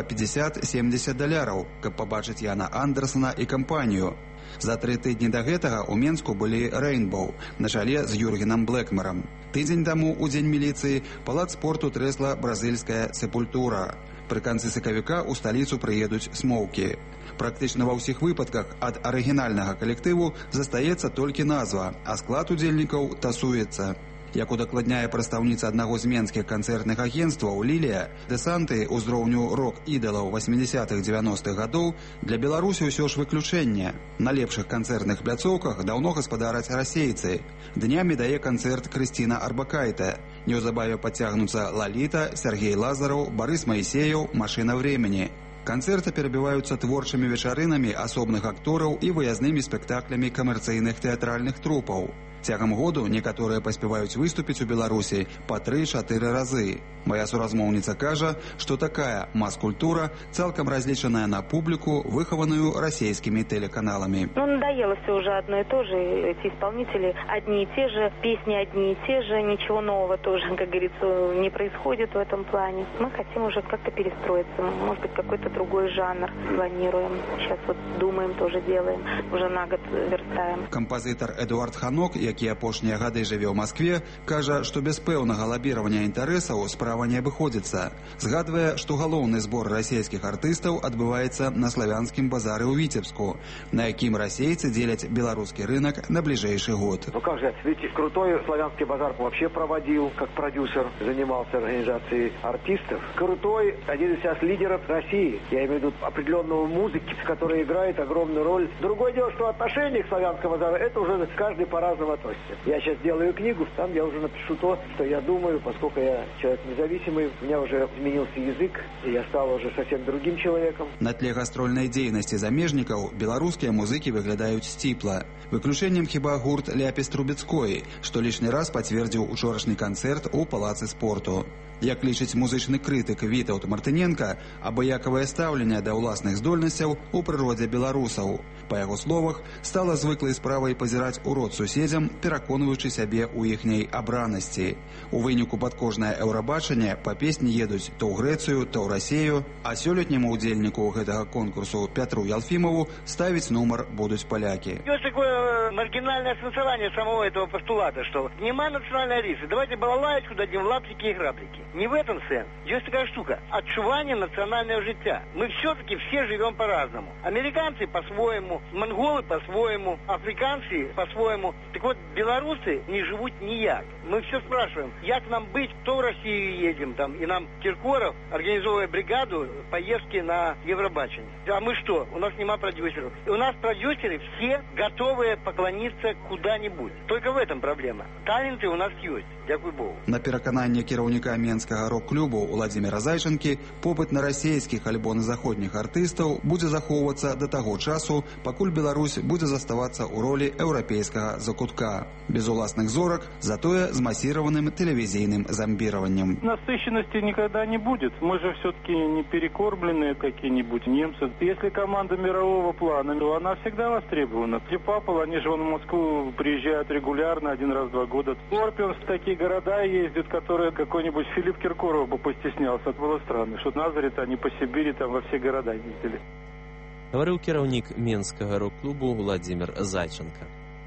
$50-70, каб пабачыць Яна Андерсона і кампанію. За 3 тыдні да гэтага ў Менску былі Rainbow на чале з Юргенам Блэкмерам. Тыдзень таму ў дзень міліцыі палац спорту трэсла бразільская Сепультура. Пры канцы сакавіка ў сталіцу прыедуць Смоўкі. Практычна ва ўсіх выпадках ад арыгінальнага калектыву застаецца толькі назва, а склад удзельнікаў тасуецца. Як удакладняе прадстаўніца аднаго з менскіх канцэртных агенцтваў Лілія, дэсанты ўзроўню рок-ідалаў 80-х-90-х гадоў для Беларусі ўсё ж выключэнне. На лепшых канцэртных пляцоўках даўно гаспадараць расейцы. Днямі дае канцэрт Крысціна Арбакайте. Неўзабаве падцягнуцца Лаліта, Сергей Лазараў, Барыс Маісеяў, Машына времени. Канцэрты перабіваюцца творчымі вечарынамі асобных актораў і выязнымі спектаклямі камерцыйных тэатральных трупаў. Цягам году некаторыя паспяваюць выступіць у Беларусі па 3-4 разы. Моя суразмоўніца кажа, што такая мас-культура цалкам разлічаная на публіку, выхаваную расійскімі телеканалами. Надоело все уже одно и то же. Эти исполнители одни и те же, песни одни и те же, ничего нового тоже, как говорится, не происходит в этом плане. Мы хотим уже как-то перестроиться, может быть, какой-то другой жанр планируем. Сейчас вот думаем, тоже делаем, уже на год верстаем. Кампазітар Эдуард Ханок, які апошнія гады жыве ў Маскве, кажа, што без пэўнага лабіравання інтарэсаў справа не абыходзіцца. Згадвае, што галоўны збор расійскіх артыстаў адбываецца на славянскім базары ў Віцебску, на якім расейцы дзеляць беларускі рынок на бліжэйшы год. Ну как же, видите, крутой славянский базар вообще проводил, как продюсер, занимался организацией артистов. Крутой, один из сейчас лидеров России, я имею в виду определенного музыки, который играет огромную роль. Другое дело, что отношение к славянскому базару, это уже каждый по-разному относится. Я сейчас делаю книгу, там я уже напишу то, что я думаю, поскольку я человек независимый, у меня уже изменился язык, и я стал уже совсем другим человеком. На тле гастрольнай дзейнасці замежнікаў беларускія музыкі выглядаюць сціпла. Выключэннем хіба гурт Ляпіс Трубецкой, што лішні раз пацвердзіў учорашні канцэрт у палацы спорту. Як лічыць музычны крытык Вітаўт Мартыненка, абыякавае стаўленне да ўласных здольнасцяў у прыродзе беларусаў. Па яго словах, стала звыклай справай пазіраць у рот суседзям, пераконваючы сябе ў іхняй абранасці. У выніку пад кожнае еўрабачанне па песні едуць то ў Грэцыю, то ў Расею, а сёлетняму ўдзельніку гэтага конкурсу Пятру Ялфімову ставіць нумар будуць палякі. Есть такое маргинальное осознавание самого этого постулата, что нема национальной рисы. Давайте балалаечку дадим в лаптики и граблики. Не в этом сенс. Есть такая штука. Отчувание национального життя. Мы все-таки все живем по-разному. Американцы по-своему, монголы по-своему, африканцы по-своему. Так вот, белорусы не живут ніяк. Мы все спрашиваем, як нам быть, кто в Россию едем, там, и нам Киркоров организовывая бригаду поездки на Евробачение. А мы что? У нас нема продюсеров. И у нас продюсеры все готовые поклониться куда-нибудь. Только в этом проблема. Таленты у нас есть. Дякую Богу. На перакананне кіраўніка менскага рок-клубу Уладзіміра Зайчанкі, попыт на расійскіх альбо на заходніх артыстаў будзе захоўвацца да таго часу, пакуль Беларусь будзе заставацца ў ролі еўрапейскага закутка. КВК. Без уласных зорок, затое с массированным телевизийным зомбированием. Насыщенности никогда не будет. Мы же все-таки не перекормленные какие-нибудь немцы. Если команда мирового плана, то она всегда востребована. Deep Purple, они же в Москву приезжают регулярно, 1 раз в 2 года. Scorpions в такие города ездят, которые какой-нибудь Филипп Киркоров бы постеснялся. Это было странно, что Назарет они по Сибири там во все города ездили. Гаварыў кіраўнік менскага рок-клубу Владзімір Зайченка.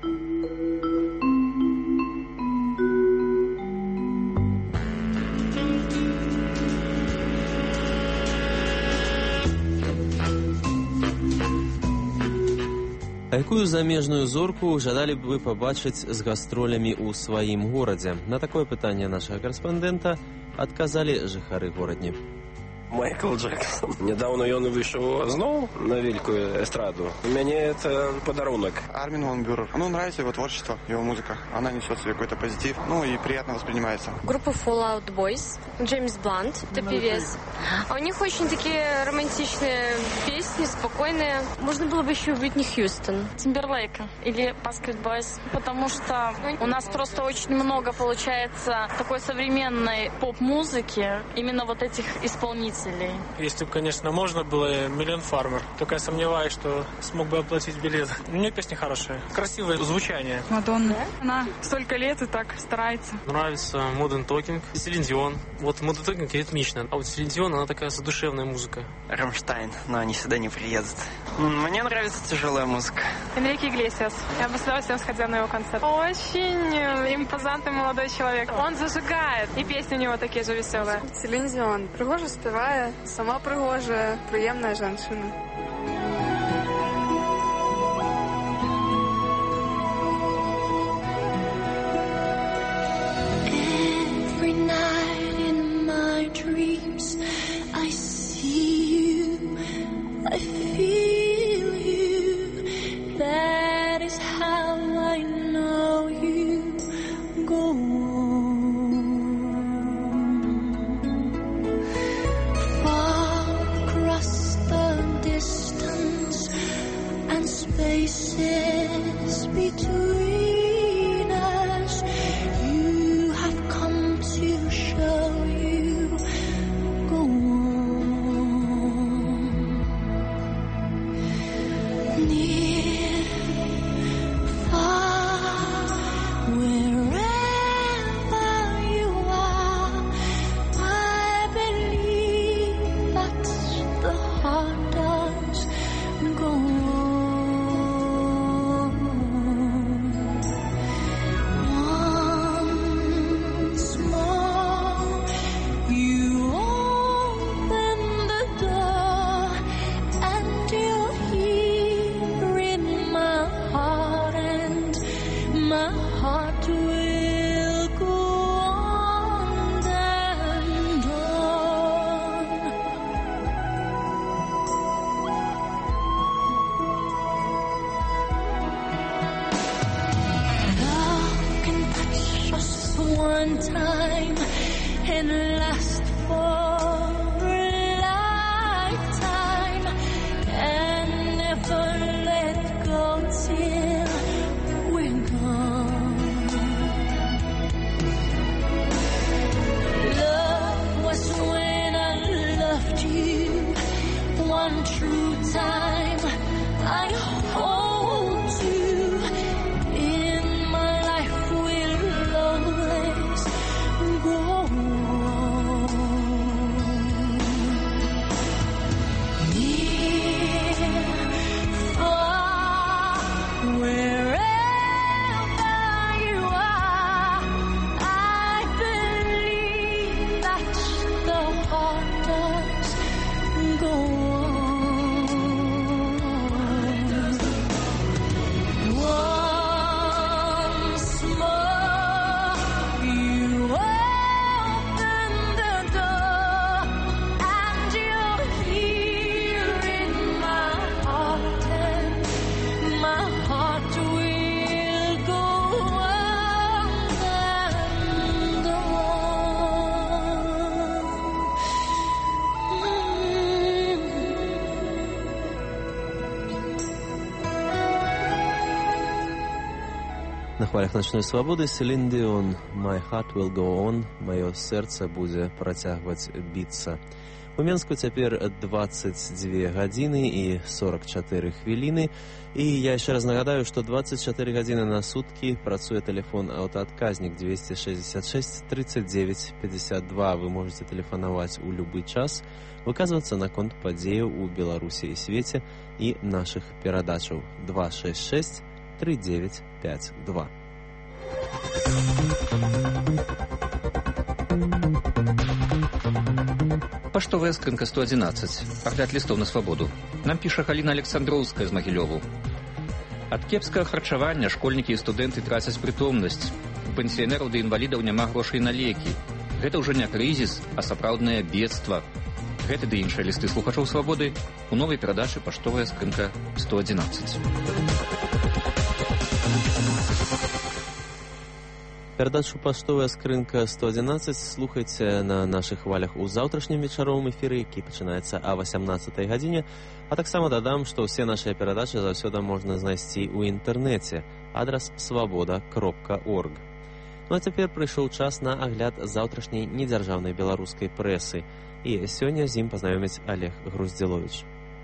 А якую замежную зорку жадалі б вы пабачыць з гастролямі ў сваім горадзе? На такое пытанне нашага карэспандэнта адказалі жыхары горадні. Майкл Джексон. Недавно ён выйшаў зноў на великую эстраду. У меня это подарунок. Армин ван Бюрер. Ну, нравится его творчество, его музыка. Она несет в себе какой-то позитив, ну и приятно воспринимается. Группа Fall Out Boys, Джеймс Блант, это певец. А у них очень такие романтичные песни, спокойные. Можно было бы еще Уитни Хьюстон. Тимберлейка или Backstreet Boys, потому что у нас просто очень много получается такой современной поп-музыки, именно вот этих исполнителей. Если бы, конечно, можно было, Милен Фармер. Только я сомневаюсь, что смог бы оплатить билет. У нее песни хорошие. Красивое звучание. Мадонна. Она столько лет и так старается. Нравится Modern Talking. Селин Дион. Вот Modern Talking ритмично. А вот Селин Дион, она такая задушевная музыка. Рамштайн, но они сюда не приедут. Мне нравится тяжелая музыка. Энрике Иглесиас. Я бы с удовольствием сходила на его концерт. Очень импозантный молодой человек. Он зажигает. И песни у него такие же веселые. Селин Дион. Пригожа співає. Сама пригожа, приємна жінка. Every night in my dreams I see you, I feel you. That is how I know you. Go spaces between us, you have come to show you. Go on. Near, far, wherever you are, I believe that the heart does go on. One time and last for a lifetime and never let go till we're gone. Love was when I loved you one true time. I hold you in my life will always go on. хвалях начной свабоды Селін Діон «My heart will go on», «Маё сэрца будзе працягваць біцца». У Менску цяпер 22 гадзіны і 44 хвіліны. І я яшчэ раз нагадаю, што 24 гадзіны на суткі працуе тэлефон аўтаадказнік 266 39 52. Вы можете тэлефанаваць у любы час, выказвацца наконт падзеяў у Беларусі і свеце і нашых перадачаў 266 3952. Паштовая скрынка 111. Агляд лістоў на свабоду. Нам піша Галіна Александроўская з Магілёву. Ад кепскага харчавання школьнікі і студэнты трацяць прытомнасць. У пенсіянераў ды інвалідаў няма грошай на лекі. Гэта ўжо не крызіс, а сапраўднае бедства. Гэты ды іншыя лісты слухачоў свабоды у новай перадачы «Паштовая скрынка 111». Перадачу «Паштовая скрынка 111» слухайце на нашых хвалях у заўтрашнім вечаровым эфіры, які пачынаецца о 18 гадзіне. А таксама дадам, што ўсе нашыя перадачы заўсёды можна знайсці ў інтэрнэце. Адрас свабода.орг. Ну а цяпер прыйшоў час на агляд заўтрашняй недзяржаўнай беларускай прэсы. І сёння з ім пазнаёміць Олег Груздзіловіч.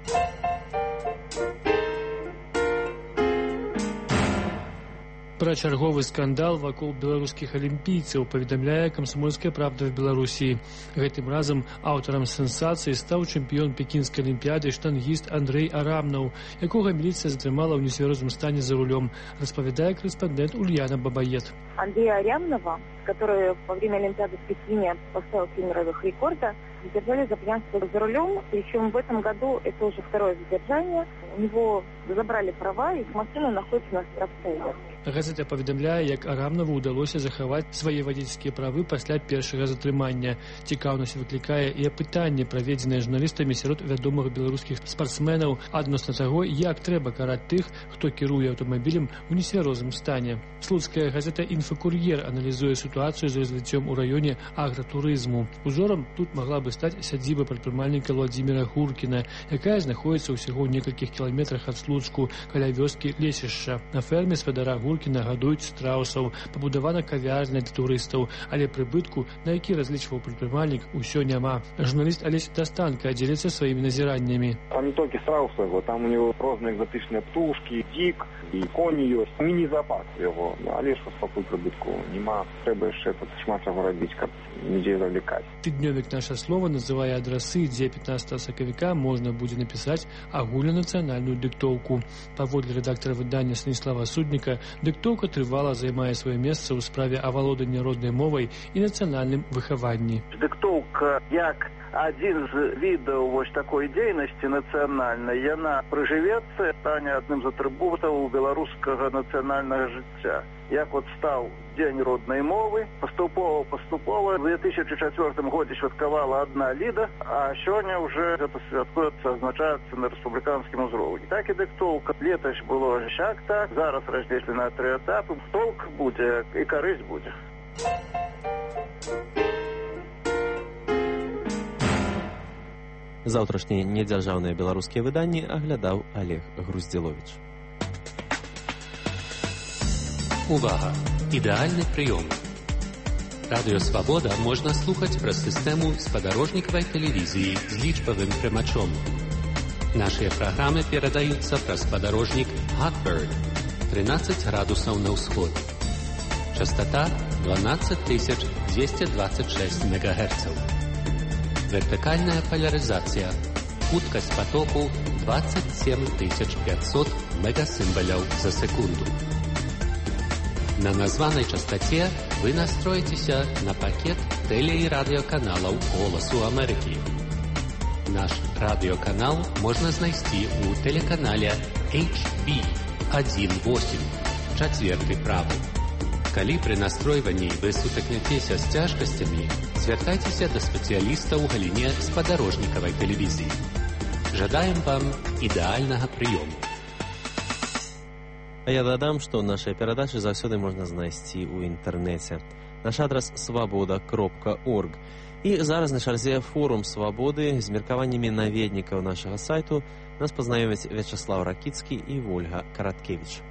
Пра чарговы скандал вакол беларускіх алімпійцаў паведамляе «Камсамольская правда» в Беларусі. Гэтым разам аўтарам сенсацыі стаў чэмпіён пекінскай алімпіяды штангіст Андрэй Арамнаў, якога міліцыя затрымала ў нецвярозым стане за рулем, распавядае корэспондент Ульяна Бабаед. Андрея Арамнова, который во время Олимпиады в Пекине поставил 7 мировых рекорда, задержали за пьянство за рулем, причем в этом году это уже второе задержание. У него забрали права, и машина находится на штрафстоянии. Газета паведамляе, як Арамнаву ўдалося захаваць свае вадзіцкія правы пасля першага затрымання. Цікаўнасць выклікае і апытанне, праведзенае журналістамі сярод вядомых беларускіх спартсменаў адносна таго, як трэба караць тых, хто кіруе аўтамабілем у нецвярозым стане. Слуцкая газета «Інфакур'ер» аналізуе сітуацыю з развіццём у раёне агратурызму. Узорам тут магла бы стаць сядзіба прадпрымальніка Владзіміра Гуркіна, якая знаходзіцца ўсяго ў некалькіх кіламетрах ад Слуцку, каля вёскі Лесішча. На ферме свадара Гуркіна гадуюць страусаў, пабудавана кавярня для турыстаў, але прыбытку, на які разлічваў прадпрымальнік, усё няма. Журналіст Олесь Достанка дзеліцца сваімі назіраннямі. Там не толькі страусы, там у него розныя экзотычныя птушкі, дзік і коні ёсць. Міні-запас яго, але ж пакуль прыбытку няма. Трэба яшчэ шмат чаго рабіць, каб людзей завлекаць. Тыднёвік «Наша слова» называе адрасы, дзе 15 сакавіка можна будзе напісаць агульнанацыянальную дыктоўку. Паводле рэдактара выдання Станіслава Судніка, дыктоўка трывала займае сваё месца ў справе авалодання роднай мовай і нацыянальным выхаванні. Дыктоўка як адзін з відаў вось такой дзейнасці нацыянальнай, яна прыжывецца, стане адным з атрыбутаў беларускага нацыянальнага жыцця. Як от стаў Дзень роднай мовы, паступова в 2004 годзе святкавала адна ліда, а сёння уже гэта святкуецца, адзначаецца на рэспубліканскім узроўні. Так і дыктоўка. Летась было шак так, зараз разлічана на 3 этапы. Толк будзе і карысць будзе. Заўтрашнія недзяржаўныя беларускія выданні аглядаў Олег Груздзіловіч. Увага! Ідэальны прыём. Радыё «Свабода» можна слухаць праз сістэму спадарожнікавай тэлевізіі з лічбавым прымачом. Нашыя праграмы перадаюцца праз спадарожнік Hotbird 13 градусаў на ўсход. Частота 12226 МГц. Вертыкальная полярызацыя. Хуткасць потоку 27500 мегасімбаляў за секунду. На названай частоце вы настроіцеся на пакет тэле- і радыёканалаў «Голасу Амерыкі». Наш радыёканал можна знайсці ў тэлеканале HB18, 4 правы. Калі пры настройванні вы сутыкняцеся з цяжкасцямі, звяртайцеся да спецыяліста ў галіне спадарожнікавай тэлевізіі. Жадаем вам ідэальнага прыёму. А я дадам, што нашыя перадачы заўсёды можна знайсці ў інтэрнэце. Наш адрас свабода.орг. І зараз на чарзе форум «Свабоды» з меркаваннямі наведнікаў нашага сайту нас пазнаёмяць Вячаслав Ракіцкі і Вольга Караткевіч.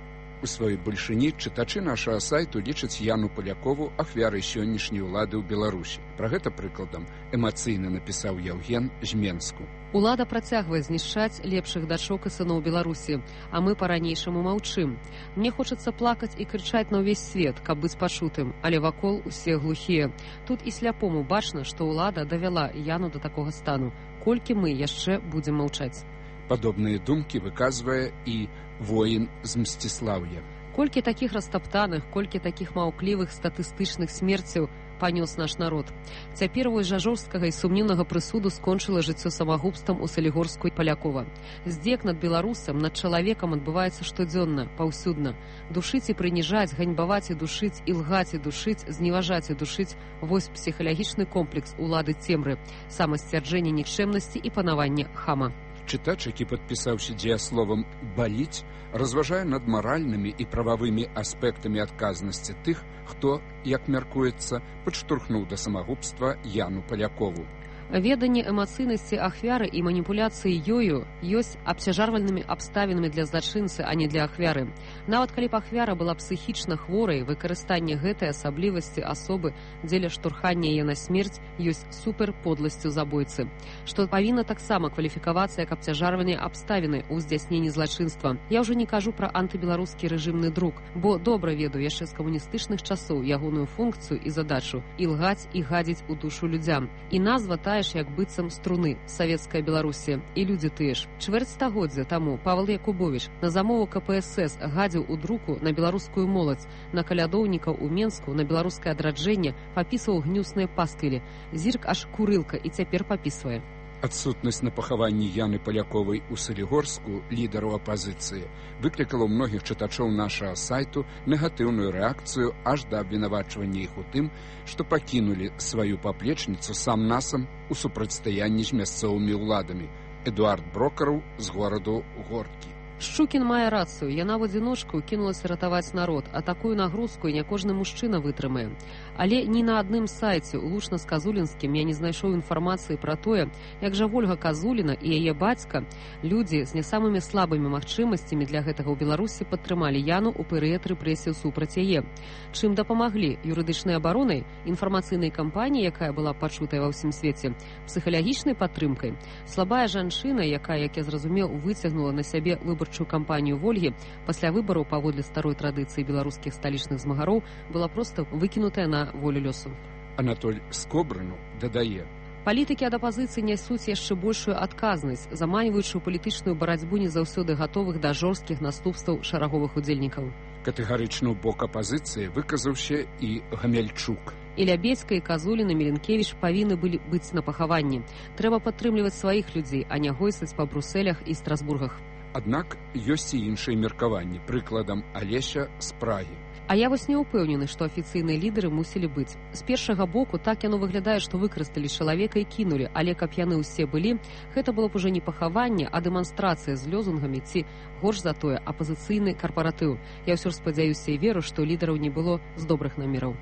У сваёй большыні чытачы нашага сайту лічаць Яну Палякову ахвярай сённяшняй улады ў Беларусі. Пра гэта прыкладам эмацыйна напісаў Яўген з Менску. Улада працягвае знішчаць лепшых дачок і сыноў Беларусі, а мы па-ранейшаму маўчым. Мне хочацца плакаць і крычаць на ўвесь свет, каб быць пачутым, але вакол усе глухія. Тут і сляпому бачна, што ўлада давяла Яну да такога стану. Колькі мы яшчэ будзем маўчаць? Падобныя думкі выказвае і воін з Мсціслаўя. Колькі такіх растаптаных, колькі такіх маўклівых статыстычных смерцяў панёс наш народ. Цяпер вось жа жорсткага і сумненнага прысуду скончыла жыццё самагубствам у Салігорску і Палякова. Здзек над беларусам, над чалавекам адбываецца штодзённа, паўсюдна. Душыць і прыніжаць, ганьбаваць і душыць, і лгаць і душыць, зневажаць і душыць – вось псіхалагічны комплекс улады цемры, самасцвярджэння нікчэмнасці і панавання хама. Чытач, які падпісаўся дзеясловам «баліць», разважае над маральнымі і прававымі аспектамі адказнасці тых, хто, як мяркуецца, падштурхнуў да самагубства Яну Палякову. Веданне эмацыйнасці ахвяры і маніпуляцыі ёю ёсць абцяжарвальнымі абставінамі для злачынцы, а не для ахвяры. Нават калі б ахвяра была псіхічна хворай, выкарыстанне гэтай асаблівасці асобы дзеля штурхання яе на смерць ёсць суперподласцю забойцы, што павінна таксама кваліфікавацца як абцяжарванне абставіны ў здзяйсненні злачынства. Я ўжо не кажу пра антыбеларускі рэжымны друк, бо добра ведаю яшчэ з камуністычных часоў ягоную функцыю і задачу і лгаць і гадзіць у душу людзям. І назва тая ж, як быццам струны, савецкая Беларусі, і людзі тыя ж. Чвэрць стагоддзя таму Павел Якубович на замову КПСС гадзіў у друку на беларускую моладзь, на калядоўнікаў у Менску, на беларускае адраджэнне, папісваў гнюсныя пасквілі. Зірк аж курылка і цяпер папісвае. Адсутнасць на пахаванні Яны Паляковай у Салігорску, лідару апазіцыі, выклікала ў многіх чытачоў нашага сайту негатыўную рэакцыю аж да абвінавачвання іх у тым, што пакінулі сваю паплечніцу сам-насам у супрацьстаянні з мясцовымі ўладамі. Эдуард Брокараў з гораду Горкі. Шчукін мае рацыю, яна в адзіночку кінулася ратаваць народ, а такую нагрузку і не кожны мужчына вытрымае. Але ні на адным сайце у Лушна-Казулінскім я не знайшоў інфармацыі пра тое, як жа Вольга Казуліна і яе бацька, людзі з не самымі слабымі магчымасцямі для гэтага ў Беларусі падтрымалі Яну ў перыяд рэпрэсіяў супраць яе. Чым дапамаглі? Юрыдычнай абаронай, інфармацыйнай кампаніяй, якая была пачутая ва ўсім свеце, псіхалагічнай падтрымкай. Слабая жанчына, якая, як я зразумеў, выцягнула на сябе выбарчую кампанію Вольгі пасля выбараў паводле старой традыцыі беларускіх сталічных змагароў, была проста выкінутая на волю лёсу. Анатоль Скобрану дадае: палітыкі ад апазіцыі нясуць яшчэ большую адказнасць, заманіваючы ў палітычную барацьбу не заўсёды гатовых да жорсткіх наступстваў шараговых удзельнікаў. Катэгарычны бок апазіцыі выказаўся і Гамяльчук. І Лябедзька, і Казуліна, Міленкевіч павінны былі быць на пахаванні. Трэба падтрымліваць сваіх людзей, а не гойсаць па Брусэлях і Страсбургах. Аднак ёсць і іншыя меркаванні, прыкладам Алеся з Прагі. А я вось не ўпэўнены, што афіцыйныя лідары мусілі быць. З першага боку так яно выглядае, што выкарысталі чалавека і кінулі, але каб яны ўсе былі, гэта было б ужо не пахаванне, а дэманстрацыя з лёзунгамі ці, горш за тое, апазіцыйны карпаратыў. Я ўсё ж спадзяюся і веру, што лідараў не было з добрых намераў.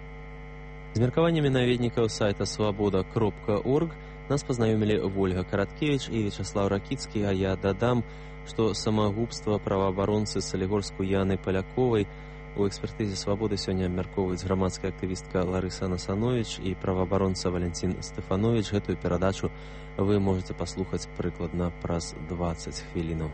З меркаваннямі наведнікаў сайта свабода.орг нас пазнаёмілі Вольга Караткевіч і Вячаслаў Ракіцкі, а я дадам, што самагубства праваабаронцы Салігорску Яны Паляковай у экспертызе «Свабоды» сёння абмяркоўваюць грамадская актывістка Ларыса Насановіч і праваабаронца Валянцін Стэфановіч. Гэтую перадачу вы можете паслухаць прыкладна праз 20 хвілінаў.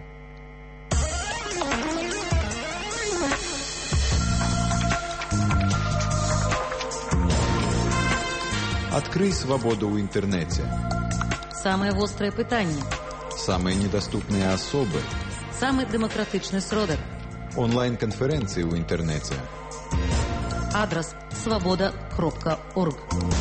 Открый свободу в интернете. Самые острые пытания. Самые недоступные особы. Самый демократичный сродок. Онлайн-конференции в интернете. Адрес свобода.орг.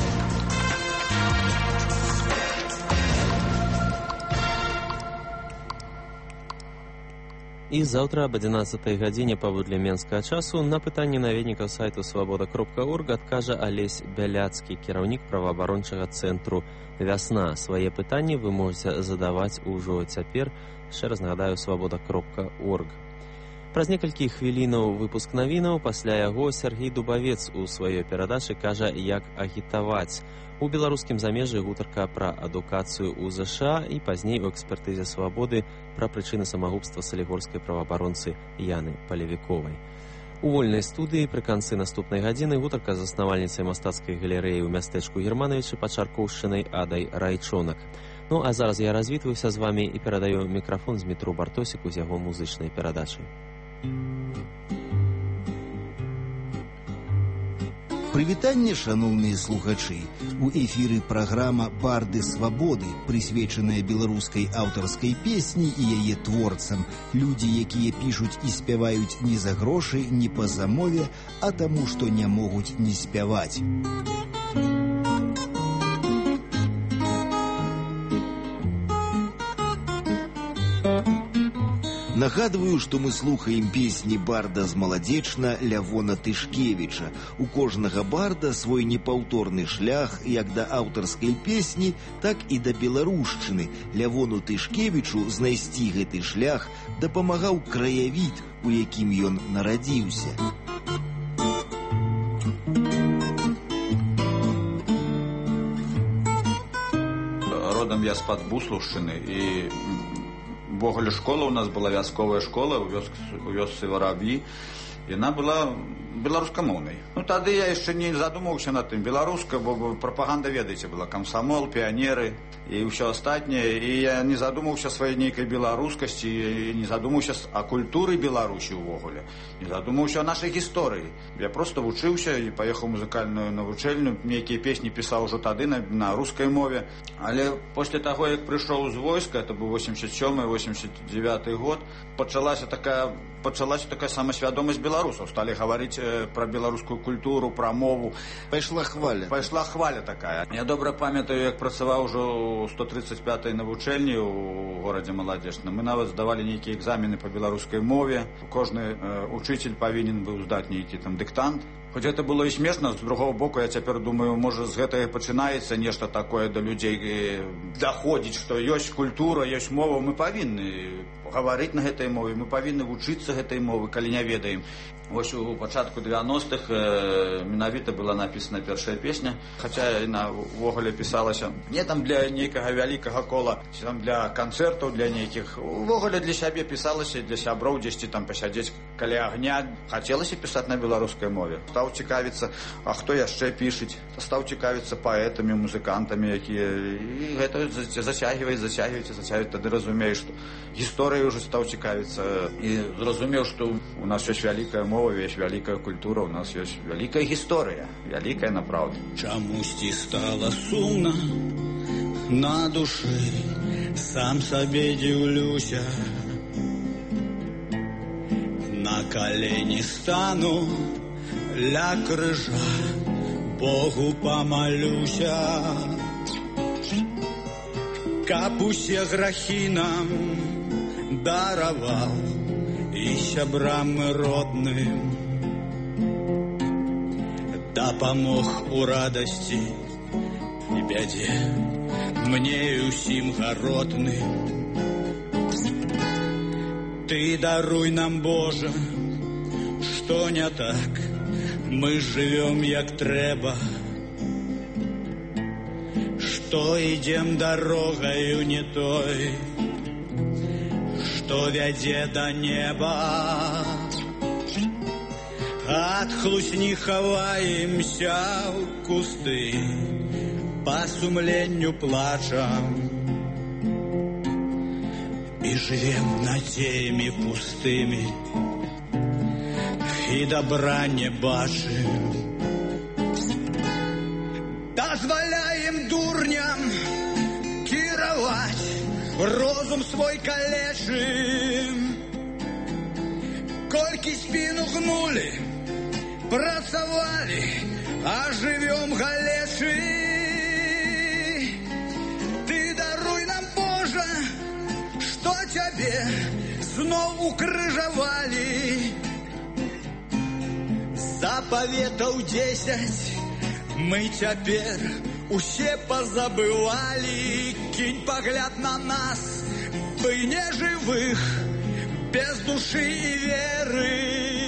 І заўтра аб 11 гадзіне паводле менскага часу на пытанні наведнікаў сайту свабода.орг адкажа Алесь Бяляцкі, кіраўнік праваабарончага цэнтру «Вясна». Свае пытанні вы можете задаваць ужо цяпер. Яшчэ раз нагадаю, свабода.орг. Праз некалькі хвілінаў выпуск навінаў, пасля яго Сергей Дубавец у сваёй перадачы кажа, як агітаваць. У беларускім замежжы гутарка пра адукацыю ў ЗША і пазней у экспертызе «Свабоды» пра прычыны самагубства салігорскай праваабаронцы Яны Палявіковай. У вольнай студыі пры канцы наступнай гадзіны гутарка з заснавальніцай мастацкай галерэі ў мястэчку Германовічы пад Чаркоўшчынай Адай Райчонак. Ну а зараз я развітваюся з вамі і перадаю мікрафон Змітру Бартосіку з яго музычнай перадачай. Прывітанне, шаноўныя слухачы. У эфіры праграма «Барды свабоды», прысвечаная беларускай аўтарскай песні і яе творцам. Людзі, якія пішуць і спяваюць не за грошы, не па замове, а таму, што не могуць не спяваць. Нагадываю, што мы слухаем песні барда з Маладзечна Лявона Тышкевіча. У кожнага барда свой непаўторны шлях як да аўтарскай песні, так і да беларушчыны. Лявону Тышкевічу знайсці гэты шлях дапамагаў краявід, у якім ён нарадзіўся. Родам я з-пад Буслаўшчыны, і увогуле школа у нас была вясковая школа у вёсцы Варабі. Яна была беларускамоўнай. Ну тады я яшчэ не задумаўся над тым беларуска, бо прапаганда, ведаеце, была камсамол, піянеры і ўсё астатняе. І я не задумаўся сваёй нейкай беларускасці, і не задумаўся о культуры Беларусі ўвогуле. Не задумаўся о нашай гісторыі. Я проста вучыўся і паехаў у музыкальную навучэльню, нейкія песні пісаў ужо тады на рускай мове. Але пасля таго, як прыйшоў з войска, это быў 87-89 год, пачалася такая самасвядомасць беларусаў. Сталі гаварыць пра беларускую культуру, пра мову. Пайшла хваля такая. Я добра памятаю, як працаваў ужо у 135-й навучэльні ў горадзе Маладзечна. Мы нават здавалі нейкія экзамены па беларускай мове. Кожны учитель павінен быў здаць нейкі там дыктант. Хоць гэта было і смешна, з другого боку, я цяпер думаю, можа, з гэтага пачынаецца нешта такое да людзей даходзіць, што ёсць культура, ёсць мова, мы павінны гаварыць на гэтай мове, мы павінны вучыцца гэтай мовы, калі не ведаем. Вось у пачатку 90-х менавіта была напісана першая песня, хаця яна ўвогуле пісалася не там для нейкага вялікага кола, ці там для канцэртаў, для нейкіх, увогуле для сябе пісалася, для сяброў дзесьці там пасядзець каля агня. Хацелася пісаць на беларускай мове. Стаў цікавіцца, а хто яшчэ пішыць, стаў цікавіцца паэтамі, музыкантамі, якія, і гэта зацягваецца, тады разумееш, што гісторыяй ўжо стаў цікавіцца і зразумеў, што у нас ёсць вялікая мова, ёсць вялікая культура, у нас ёсць вялікая гісторыя, вялікая напраўда. Чамусьці стала сумна на душы, сам сабе дзіўлюся, на калені стану, ля крыжа Богу памалюся, каб усе грахі нам дараваў і сябрам родным дапамог у радасці і бядзе мне і ўсім гаротным. Ты даруй нам, Божа, што не так, мы жывём як трэба, што ідзем дарогаю не той, што вядзе да неба. Ад хлусні хаваемся ў кусты, па сумленню плачам і жывем надзеямі пустымі і добра не бачым. Дазваляем дурням кіраваць, розум свой калечым. Колькі спіну гнули, працавалі, а жывём галечы. Ты даруй нам, Божа, што цябе зноў укрыжавалі. Запаветаў 10 мы цяпер усе пазабывалі. Кінь пагляд на нас, вы не жывых, без душы і веры.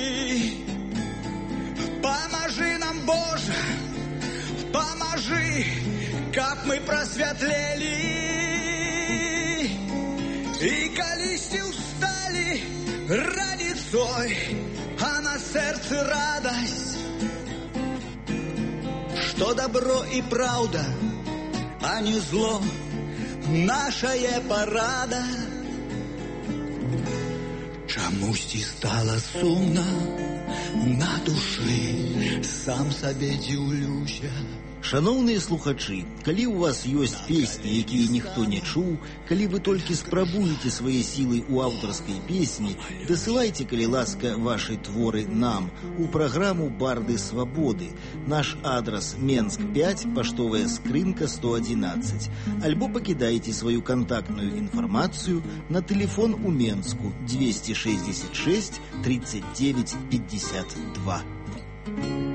Памажы нам, Божа, памажы, каб мы прасвятлелі. І калісьці ўсталі раніцой, а на сердце радость, что добро и правда, а не зло, нашая парада. Чамусьці стала сумна на душы, сам сабе дзіўлюся. Шановные слухачи, калі у вас есть песни, якія ніхто не чуў, калі вы толькі спрабуеце свае сілы ў аўтарскай песні, дасылайце, калі ласка, ваши творы нам у праграму «Барды свабоды». Наш адрес Менск 5, паштовая скрынка 111. Альбо пакідайце сваю контактную інфармацыю на телефон у Менску 266 39 52.